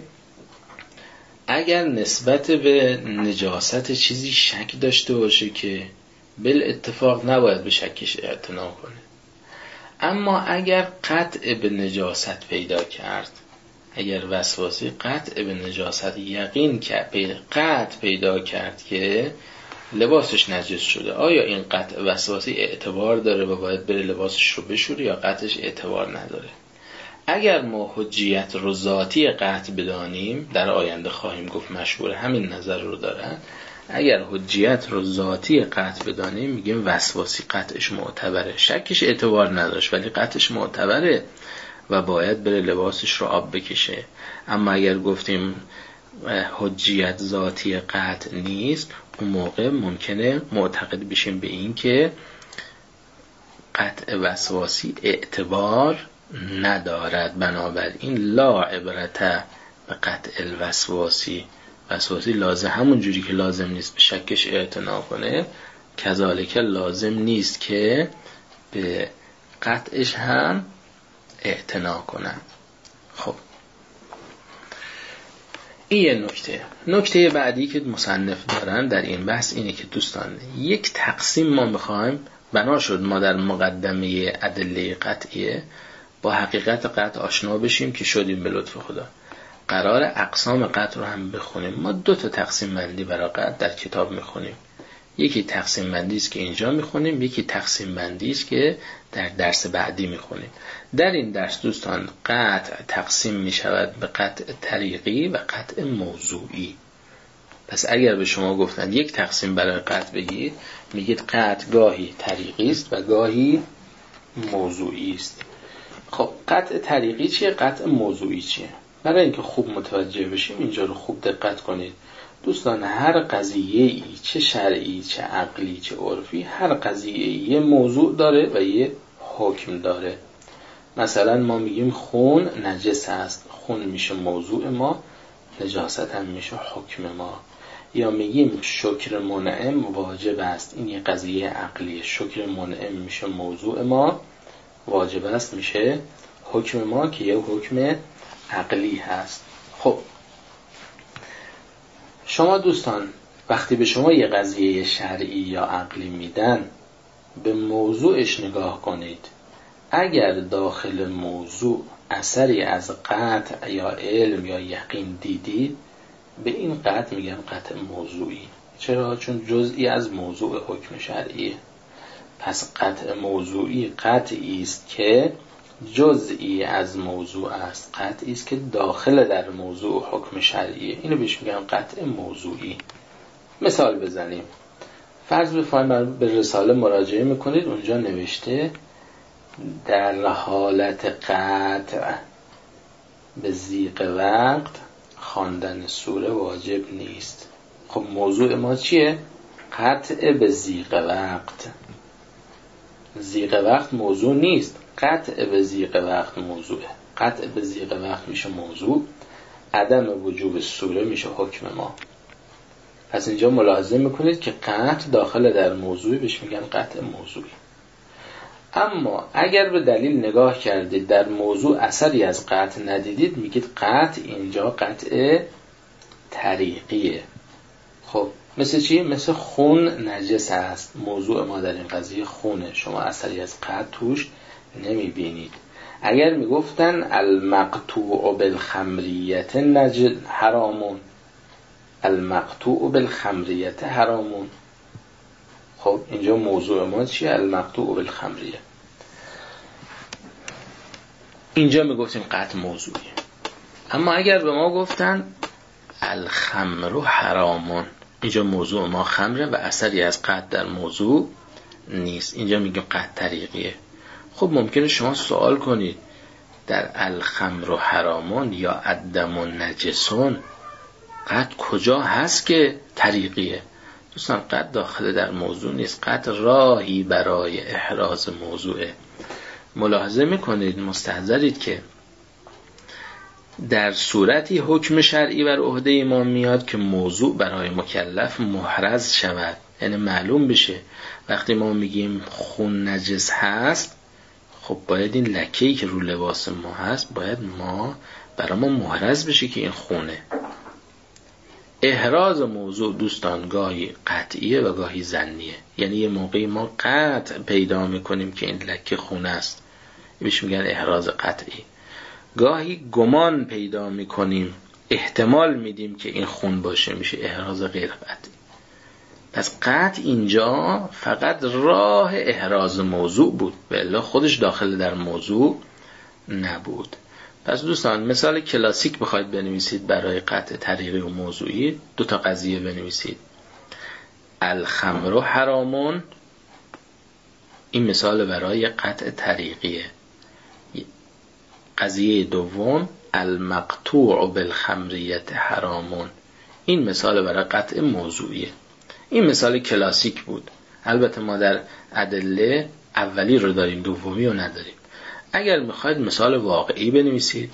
اگر نسبت به نجاست چیزی شک داشته باشه که بالاتفاق نباید به شکش اعتنا کنه، اما اگر قطع به نجاست پیدا کرد، اگر وسواسی قطع به نجاست یقین قطع پیدا کرد که لباسش نجس شده، آیا این قطع وسواسی اعتبار داره و باید بره لباسش رو بشوره یا قطعش اعتبار نداره؟ اگر ما حجیت رو ذاتی قطع بدانیم، در آینده خواهیم گفت مشهور همین نظر رو دارن، اگر حجیت رو ذاتی قطع بدانیم میگیم وسواسی قطعش معتبره، شکش اعتبار نداشت ولی قطعش معتبره و باید بره لباسش رو آب بکشه. اما اگر گفتیم حجیت ذاتی قطع نیست، اون موقع ممکنه معتقد بشیم به این که قطع وسواسی اعتبار ندارد، بنابراین لا عبرت به قطع الوسواسی. وسواسی لازم همون جوری که لازم نیست به شکش اعتنا کنه، کذالک لازم نیست که به قطعش هم اعتنا کنن. خب این یه نکته بعدی که مصنف دارن در این بحث اینه که دوستان یک تقسیم ما میخوایم، بنا شد ما در مقدمه ادله قطعیه با حقیقت قطع آشنا بشیم که شدیم به لطف خدا. قرار اقسام قطع رو هم بخونیم. ما 2 تقسیم بندی برای قطع در کتاب میخونیم. یکی تقسیم بندی است که اینجا میخونیم، یکی تقسیم بندی است که در درس بعدی میخونیم. در این درس دوستان قطع تقسیم میشود به قطع طریقی و قطع موضوعی. پس اگر به شما گفتن یک تقسیم برای قطع بگید، میگید قطع گاهی طریقی است و گاهی موضوعی است. خب قطع طریقی چیه؟ قطع موضوعی چیه؟ برای اینکه خوب متوجه بشیم اینجا رو خوب دقت کنید. دوستان هر قضیه‌ای چه شرعی چه عقلی چه عرفی، هر قضیه‌ای یه موضوع داره و یه حکم داره. مثلا ما میگیم خون نجس است، خون میشه موضوع ما، نجاست هم میشه حکم ما. یا میگیم شکر منعم واجب است، این یه قضیه عقلیه، شکر منعم میشه موضوع ما، واجب است میشه حکم ما که یه حکم عقلی هست. خب شما دوستان وقتی به شما یه قضیه شرعی یا عقلی میدن، به موضوعش نگاه کنید. اگر داخل موضوع اثری از قطع یا علم یا یقین دیدید، به این قطع میگن قطع موضوعی. چرا؟ چون جزئی از موضوع حکم شرعیه. پس قطع موضوعی قطعی است که جزئی از موضوع است، قطعی است که داخل در موضوع حکم شرعیه. اینو بهش میگن قطع موضوعی. مثال بزنیم. فرض بفرمایید به رساله مراجعه میکنید، اونجا نوشته در حالت قطع به ضیق وقت خواندن سوره واجب نیست. خب موضوع ما چیه؟ قطع به ضیق وقت. ضیق وقت موضوع نیست، قطع به ضیق وقت موضوعه. قطع به ضیق وقت میشه موضوع، عدم وجوب سوره میشه حکم ما. پس اینجا ملاحظه میکنید که قطع داخل در موضوعی بهش میگن قطع موضوعی. اما اگر به دلیل نگاه کردید در موضوع اثری از قطع ندیدید، میگید قطع اینجا قطع طریقیه. خب مثل چی؟ مثل خون نجس است، موضوع ما در این قضیه خونه، شما اثری از قطع توش نمیبینید. اگر میگفتن المقطوع بالخمریت حرامون، المقطوع بالخمریت حرامون، خب اینجا موضوع ما چیه؟ المقطوع بالخمریه. اینجا میگفتیم قطع موضوعی. اما اگر به ما گفتن الخمر حرامون، اینجا موضوع ما خمره و اثری از قطع در موضوع نیست، اینجا میگیم قطع طریقیه. خب ممکنه شما سوال کنید در الخمر حرامون یا الدم نجسون قطع کجا هست که طریقیه؟ دوستان قطع داخل در موضوع نیست، قطع راهی برای احراز موضوعه. ملاحظه میکنید، مستحضرید که در صورتی حکم شرعی بر عهده ما میاد که موضوع برای مکلف محرز شود، یعنی معلوم بشه. وقتی ما میگیم خون نجس هست، خب باید این لکه‌ای که رو لباس ما هست باید برای ما محرز بشه که این خونه. احراز موضوع دوستان گاهی قطعیه و گاهی ظنیه، یعنی یه موقعی ما قطع پیدا میکنیم که این لکه خونه است، بهش میگن احراز قطعی. گاهی گمان پیدا میکنیم، احتمال میدیم که این خون باشه، میشه احراز غیر قطعی. پس قطع اینجا فقط راه احراز موضوع بود، والا خودش داخل در موضوع نبود. پس دوستان مثال کلاسیک بخواید بنویسید برای قطع طریقی و موضوعی، 2 قضیه بنویسید. الخمر حرامون، این مثال برای قطع طریقیه. قضیه دوم المقطوع بالخمریت حرامون، این مثال برای قطع موضوعیه. این مثال کلاسیک بود. البته ما در ادله اولی رو داریم، دومی رو نداریم. اگر میخواید مثال واقعی بنویسید،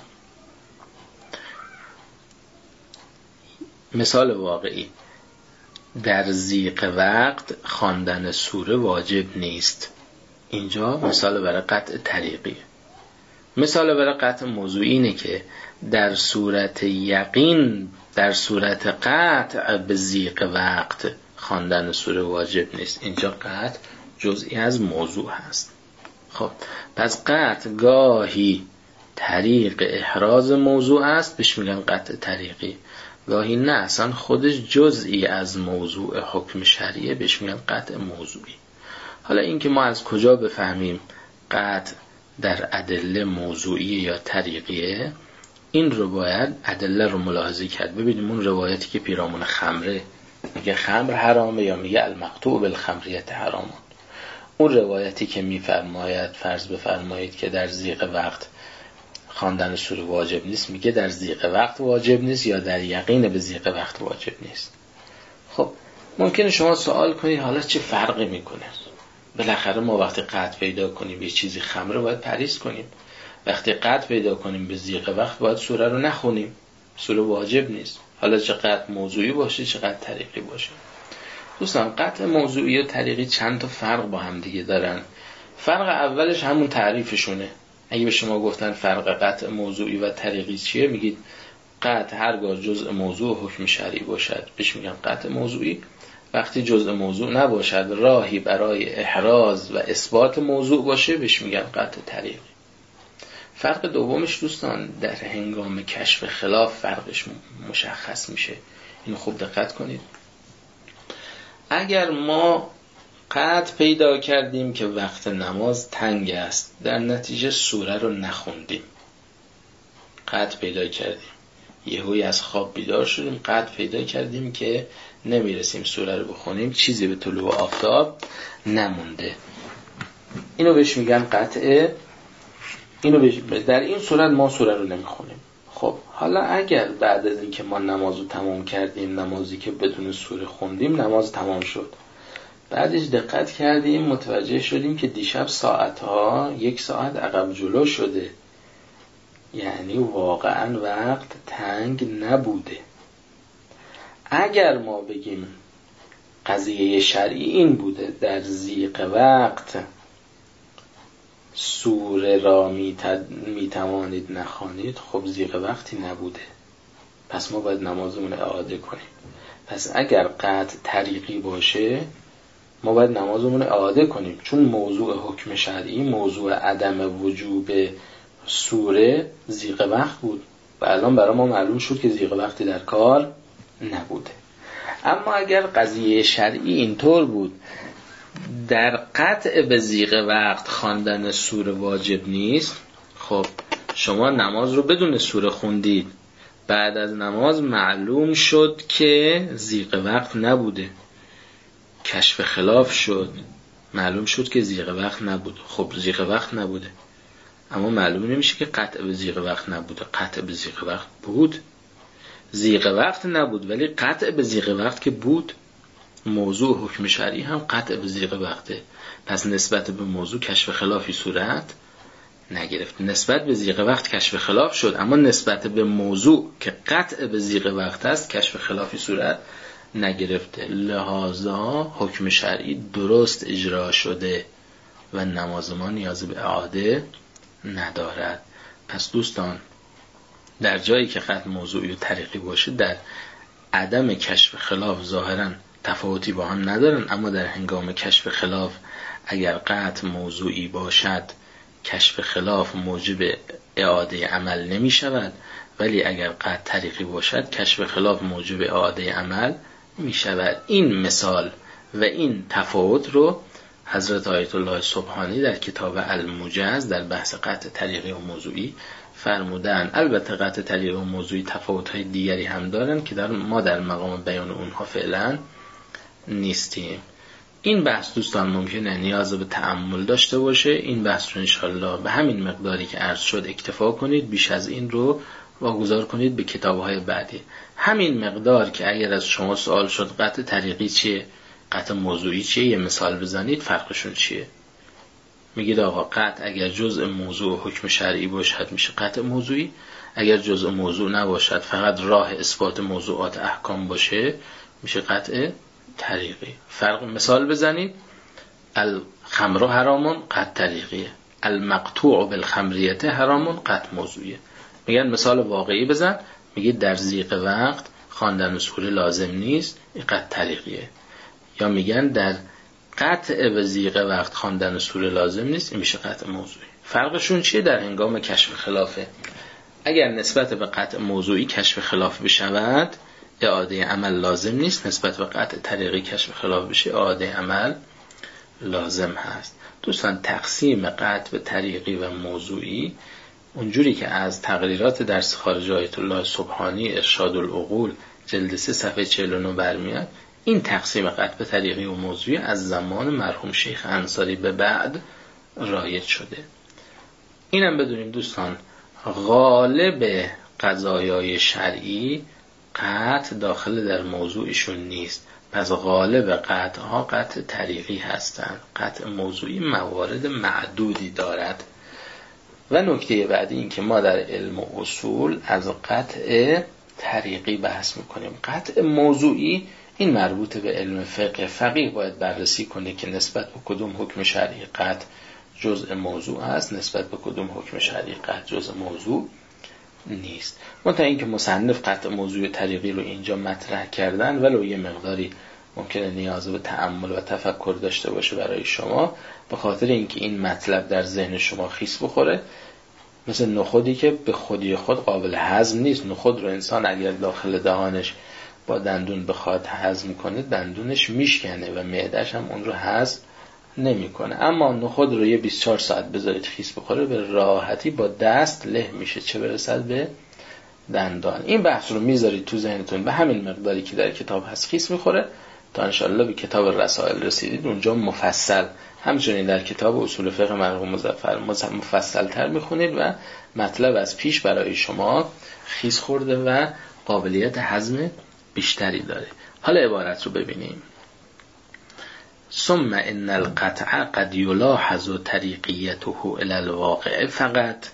مثال واقعی: در ضیق وقت خواندن سوره واجب نیست. اینجا مثال برای قطع طریقیه. مثال برای قطع موضوعی اینه که در صورت یقین، در صورت قطع به ضیق وقت خواندن سوره واجب نیست. اینجا قطع جزئی از موضوع هست. خب پس قطع گاهی طریق احراز موضوع است، بهش میگن قطع طریقی. گاهی نه، اصلا خودش جزئی از موضوع حکم شرعیه، بهش میگن قطع موضوعی. حالا اینکه ما از کجا بفهمیم قطع در ادله موضوعی یا طریقیه، این رو باید ادله رو ملاحظه کرد. ببینیم اون روایتی که پیرامون خمره میگه خمر حرامه یا میگه المقطوع بالخمریت حرامون، اون روایتی که میفرماید فرض بفرمایید که در ضیق وقت خواندن سوره واجب نیست، میگه در ضیق وقت واجب نیست یا در یقین به ضیق وقت واجب نیست. خب ممکنه شما سوال کنید حالا چه فرقی میکنه؟ بالاخره ما وقتی قطع پیدا کنیم به چیزی خمره باید پرهیز کنیم، وقتی قطع پیدا کنیم به ضیق وقت باید سوره رو نخونیم، سوره واجب نیست. حالا چه قطع موضوعی باشه چه قطع طریقی باشه. دوستان قطع موضوعی و طریقی چند تا فرق با هم دیگه دارن. فرق اولش همون تعریفشونه. اگه به شما گفتن فرق قطع موضوعی و طریقی چیه، میگید قطع هرگاه جزء موضوع حکم شرعی باشد بهش میگن قطع موضوعی، وقتی جزء موضوع نباشد راهی برای احراز و اثبات موضوع باشه بهش میگن قطع طریقی. فرق دومش دوستان در هنگام کشف خلاف فرقش مشخص میشه. اینو خوب دقت کنید. اگر ما قطع پیدا کردیم که وقت نماز تنگ است، در نتیجه سوره رو نخوندیم، قطع پیدا کردیم، یهویی از خواب بیدار شدیم، قطع پیدا کردیم که نمیرسیم سوره رو بخونیم، چیزی به طلوع آفتاب نمونده، اینو بهش میگن قطع. در این صورت ما سوره رو نمیخونیم. خب حالا اگر بعد از اینکه ما نماز رو تمام کردیم، نمازی که بدون سوره خوندیم، نماز تمام شد، بعدش دقت کردیم متوجه شدیم که دیشب ساعتها 1 ساعت عقب جلو شده، یعنی واقعا وقت تنگ نبوده. اگر ما بگیم قضیه شرعی این بوده در ضیق وقت سوره را میتوانید نخوانید، خب ضیق وقتی نبوده، پس ما باید نمازمون اعاده کنیم. پس اگر قطع طریقی باشه ما باید نمازمون اعاده کنیم، چون موضوع حکم شرعی، موضوع عدم وجوب سوره ضیق وقت بود و الان برای ما معلوم شد که ضیق وقتی در کار نبوده. اما اگر قضیه شرعی اینطور بود در قطع به ضیق وقت خواندن سوره واجب نیست، خب شما نماز رو بدون سوره خوندید، بعد از نماز معلوم شد که ضیق وقت نبوده، کشف خلاف شد، معلوم شد که ضیق وقت نبود. خب ضیق وقت نبوده، اما معلوم نمیشه که قطع به ضیق وقت نبوده. قطع به ضیق وقت بود، ضیق وقت نبود، ولی قطع به ضیق وقت که بود. موضوع حکم شرعی هم قطع به ضیق وقته، پس نسبت به موضوع کشف خلافی صورت نگرفت. نسبت به ضیق وقت کشف خلاف شد، اما نسبت به موضوع که قطع به ضیق وقت است کشف خلافی صورت نگرفته. لذا حکم شرعی درست اجرا شده و نماز ما نیاز به اعاده ندارد. پس دوستان در جایی که قطع موضوعی و طریقی باشه در عدم کشف خلاف ظاهراً تفاوتی با هم ندارن، اما در هنگام کشف خلاف اگر قطع موضوعی باشد کشف خلاف موجب اعاده عمل نمی شود، ولی اگر قطع طریقی باشد کشف خلاف موجب اعاده عمل می شود. این مثال و این تفاوت رو حضرت آیت الله سبحانی در کتاب الموجز در بحث قطع طریقی و موضوعی فرمودن. البته قطع طریقی و موضوعی تفاوت‌های دیگری هم دارن که ما در مقام بیان اونها فعلا نیستیم. این بحث دوستان ممکنه نیاز به تأمل داشته باشه. این بحث رو انشالله به همین مقداری که عرض شد اکتفا کنید، بیش از این رو واگذار کنید به کتاب‌های بعدی. همین مقدار که اگر از شما سوال شد قطع طریقی چیه، قطع موضوعی چیه، یه مثال بزنید فرقشون چیه. میگید آقا قطع اگر جزء موضوع حکم شرعی باشد میشه قطع موضوعی، اگر جزء موضوع نباشد فقط راه اثبات موضوعات احکام باشه میشه قطع طریقی. فرق مثال بزنید. الخمر حرامون قطع طریقیه، المقطوع بالخمریته حرامون قطع موضوعیه. میگن مثال واقعی بزن، میگید در ضیق وقت خواندن سوره لازم نیست، این قطع طریقیه. یا میگن در قطع به ضیق وقت خواندن سوره لازم نیست، این میشه قطع موضوعی. فرقشون چیه؟ در هنگام کشف خلافه. اگر نسبت به قطع موضوعی کشف خلاف بشود اعاده عمل لازم نیست، نسبت به قطع طریقی کشف خلاف بشه اعاده عمل لازم هست. دوستان تقسیم قطع به طریقی و موضوعی اونجوری که از تقریرات درس خارج آیت الله سبحانی ارشاد العقول جلد 3 صفحه 49 برمیاد، این تقسیم قطع به طریقی و موضوعی از زمان مرحوم شیخ انصاری به بعد رایج شده. اینم بدونیم دوستان غالب قضایای شرعی قطع داخل در موضوعشون نیست، پس غالب قطع ها قطع طریقی هستند. قطع موضوعی موارد معدودی دارد. و نکته بعدی این که ما در علم و اصول از قطع طریقی بحث میکنیم. قطع موضوعی این مربوط به علم فقه. فقیه باید بررسی کنه که نسبت به کدوم حکم شرعی قطع جزء موضوع است، نسبت به کدوم حکم شرعی قطع جزء موضوع نیست. منتها این که مصنف قطع موضوع طریقی رو اینجا مطرح کردن ولو یه مقداری ممکنه نیاز به تأمل و تفکر داشته باشه برای شما، به خاطر اینکه این مطلب در ذهن شما خیس بخوره. مثل نخودی که به خودی خود قابل هضم نیست. نخود رو انسان اگر داخل دهانش با دندون بخواد هضم کنه دندونش میشکنه و معده‌اش هم اون رو هضم نمیکنه. اما نخود رو یه 24 ساعت بذارید خیس بخوره به راحتی با دست له میشه، چه برسد به دندان. این بحث رو میذارید تو ذهنتون به همین مقداری که در کتاب هست خیس میخوره تا انشالله به کتاب رسائل رسیدید اونجا مفصل، همچنین در کتاب اصول فقه مرحوم مظفر مفصل تر میخونید و مطلب از پیش برای شما خیس خورده و قابلیت هضم بیشتری داره. حالا عبارت رو ببینیم. ثم ان القطع قد یلاحظ طریقیته الی الواقع فقط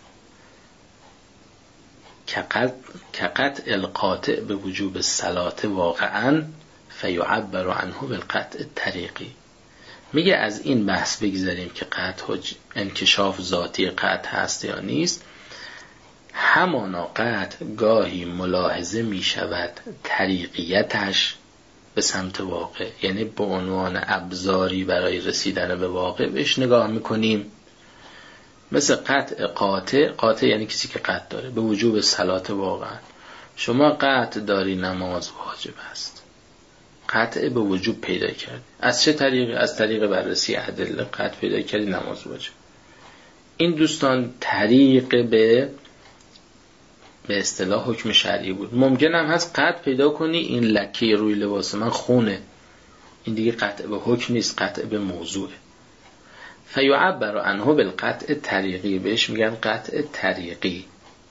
كقطع القاطع به وجوب الصلاة واقعا فیعبر عنه بالقطع الطریقی. میگه از این بحث بگذاریم که قطع انکشاف ذاتی قطع هست یا نیست. همانا قطع گاهی ملاحظه میشود طریقیتش به سمت واقع، یعنی به عنوان ابزاری برای رسیدن به واقع بهش نگاه میکنیم. مثل قطع قاطع یعنی کسی که قطع داره به وجوب صلات واقعا. شما قطع داری نماز واجب است، قطع به وجوب پیدا کردی. از چه طریقی؟ از طریق بررسی ادله قطع پیدا کردی نماز واجب. این دوستان طریق به اصطلاح حکم شرعی بود. ممکن هم هست قطع پیدا کنی این لکه روی لباس من خونه، این دیگه قطع به حکم نیست، قطع به موضوعه. فیعبر عنه بالقطع طریقی، بهش میگن قطع طریقی.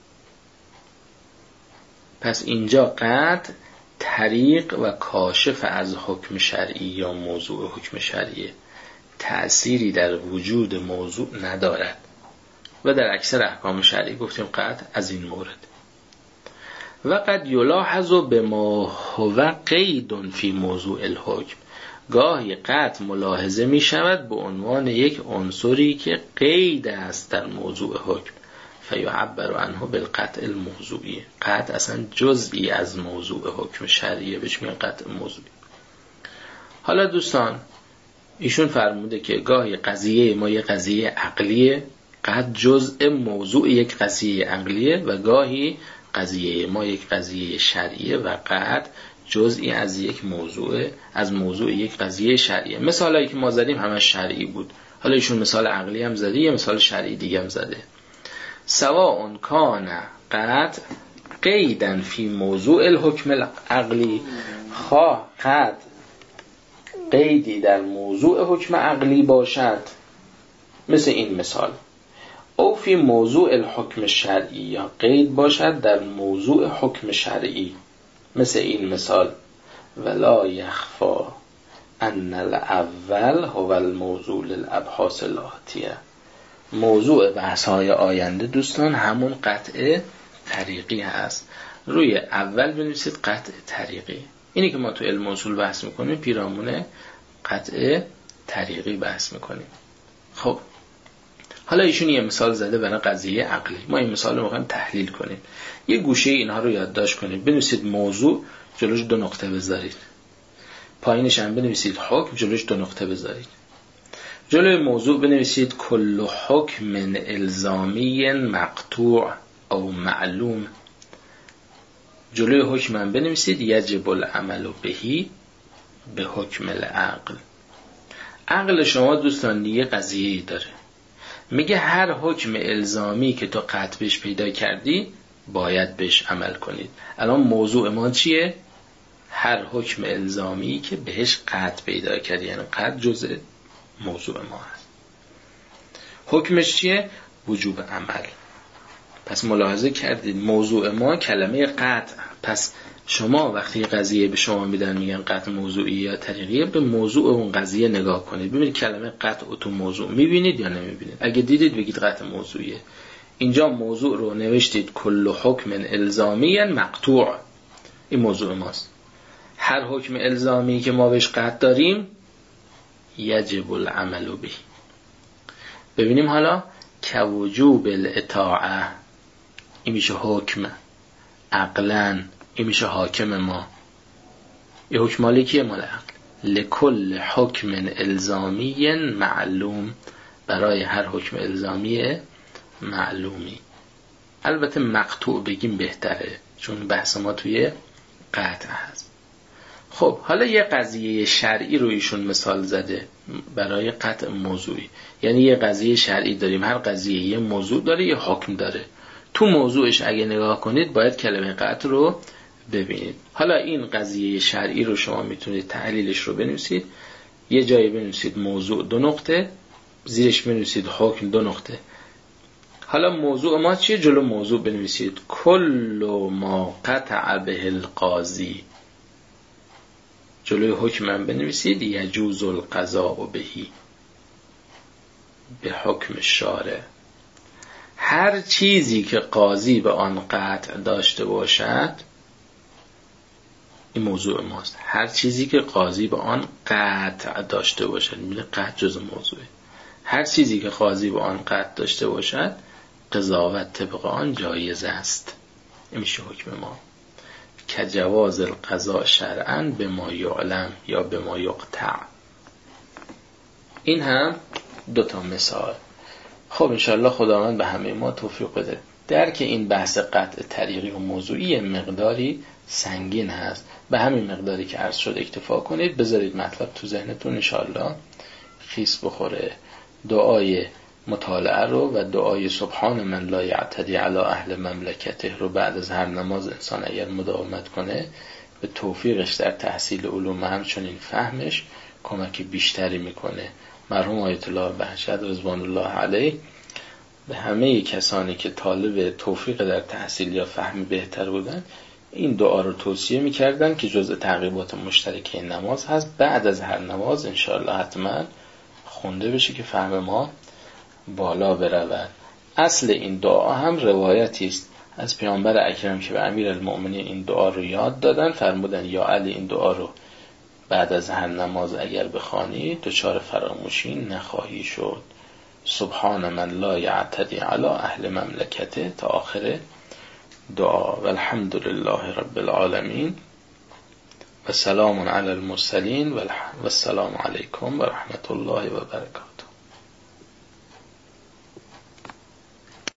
پس اینجا قطع طریق و کاشف از حکم شرعی یا موضوع حکم شرعی تأثیری در وجود موضوع ندارد و در اکثر احکام شرعی گفتیم قطع از این مورد. و قد یلاحظ بما هو قید فی موضوع الحکم، گاهی قطع ملاحظه می شود به عنوان یک عنصری که قید است در موضوع حکم. فیعبر عنه بالقطع الموضوعی، قطع اصلا جزئی از موضوع حکم شرعیه، بهش میگن قطع موضوعی. حالا دوستان ایشون فرموده که گاهی قضیه ما یک قضیه عقلیه، قطع جزء موضوع یک قضیه عقلیه، و گاهی قضیه ما یک قضیه شرعیه و قطع جزئی از یک موضوع از موضوع یک قضیه شرعیه. مثالایی که ما زدیم همه شرعی بود. حالا ایشون مثال عقلی هم زده، یه مثال شرعی دیگه هم زده. سواء کان قطع قیدن فی موضوع الحکم العقلی، خواه قطع قیدی در موضوع حکم عقلی باشد، مثل این مثال، او فی موضوع الحکم شرعی، یا قید باشد در موضوع حکم شرعی، مثل این مثال، ولا یخفا ان الاول هو الموضوع للابحاث الآتیه. موضوع بحث‌های آینده دوستان همون قطع طریقی هست. روی اول بنویسید قطع طریقی. اینی که ما تو علم اصول بحث میکنیم پیرامون قطع طریقی بحث میکنیم. خب حالا ایشون یه مثال زده برای قضیه عقلی. ما این مثال رو میخوایم تحلیل کنیم. یه گوشه اینها رو یادداشت کنید. بنویسید موضوع، جلوش 2 نقطه بذارید. پایینش هم بنویسید حکم، جلوش 2 نقطه بذارید. جلوی موضوع بنویسید کل حکم الزامی مقطوع او معلوم. جلوی حکم هم بنویسید یجب العمل بهی به حکم العقل. عقل شما دوستان یه قضیه‌ای داره، میگه هر حکم الزامی که تو قطع بهش پیدا کردی باید بهش عمل کنید. الان موضوع ما چیه؟ هر حکم الزامی که بهش قطع پیدا کردی، یعنی قطع جزء موضوع ما هست. حکمش چیه؟ وجوب عمل. پس ملاحظه کردید موضوع ما کلمه قطع. پس شما وقتی قضیه به شما میدن میگن قطع موضوعی یا طریقیه، به موضوع اون قضیه نگاه کنید، ببینید کلمه قطع تو موضوع میبینید یا نمیبینید. اگه دیدید بگید قطع موضوعیه. اینجا موضوع رو نوشتید کل حکم الزامی مقطوع، این موضوع ماست. هر حکم الزامی که ما بهش قطع داریم یجب العمل به. ببینیم حالا که وجوب الاطاعه، این میشه حکم عقلن، این میشه حاکم ما. این حکم مالکیه مال عقل. لکل حکم الزامی معلوم، برای هر حکم الزامی معلومی. البته مقطوع بگیم بهتره چون بحث ما توی قطع هست. خب حالا یه قضیه شرعی رو ایشون مثال زده برای قطع موضوعی. یعنی یه قضیه شرعی داریم، هر قضیه یه موضوع داره یه حکم داره. تو موضوعش اگه نگاه کنید باید کلمه قطع رو ببینید. حالا این قضیه شرعی رو شما میتونید تحلیلش رو بنویسید. یه جایی بنویسید موضوع 2 نقطه، زیرش بنویسید حکم 2 نقطه. حالا موضوع ما چیه؟ جلو موضوع بنویسید کل ما قطع به القاضی. جلوی حکم هم بنویسید یجوز القضاء بهی به حکم شارع. هر چیزی که قاضی به آن قطع داشته باشد، این موضوع ماست. هر چیزی که قاضی به آن قطع داشته باشد، میگه قطع جز موضوعه. هر چیزی که قاضی به آن قطع داشته باشد قضاوت طبق آن جایز است. این میشه حکم ما. که جواز القضاء شرعاً به ما یعلم یا به ما یقطع. این هم 2 مثال. خب انشاءالله خداوند به همه ما توفیق بده. درک این بحث قطع طریقی و موضوعی مقداری سنگین هست. به همین مقداری که عرض شد اکتفا کنید، بذارید مطلب تو ذهنتون انشاءالله خیس بخوره. دعای مطالعه رو و دعای سبحان من لا یعتدی علی اهل مملکته رو بعد از هر نماز انسان اگر مداومت کنه به توفیقش در تحصیل علوم همچنین فهمش کمک بیشتری میکنه. مرحوم آیت الله بهجت رضوان الله علیه به همه کسانی که طالب توفیق در تحصیل یا فهم بهتر بودن این دعا رو توصیه میکردن که جزء تعقیبات مشترک این نماز هست. بعد از هر نماز انشاءالله حتما خونده بشه که فهم ما بالا برود. اصل این دعا هم روایتی است از پیامبر اکرم که به امیرالمؤمنین این دعا رو یاد دادن. فرمودن یا علی این دعا رو بعد از هر نماز اگر بخوانی دچار فراموشی نخواهی شد. سبحان من لا یعتدی علی اهل مملکته تا آخر دعا. والحمد لله رب العالمین و سلام علی المرسلین و السلام علیکم و رحمت الله و برکاته.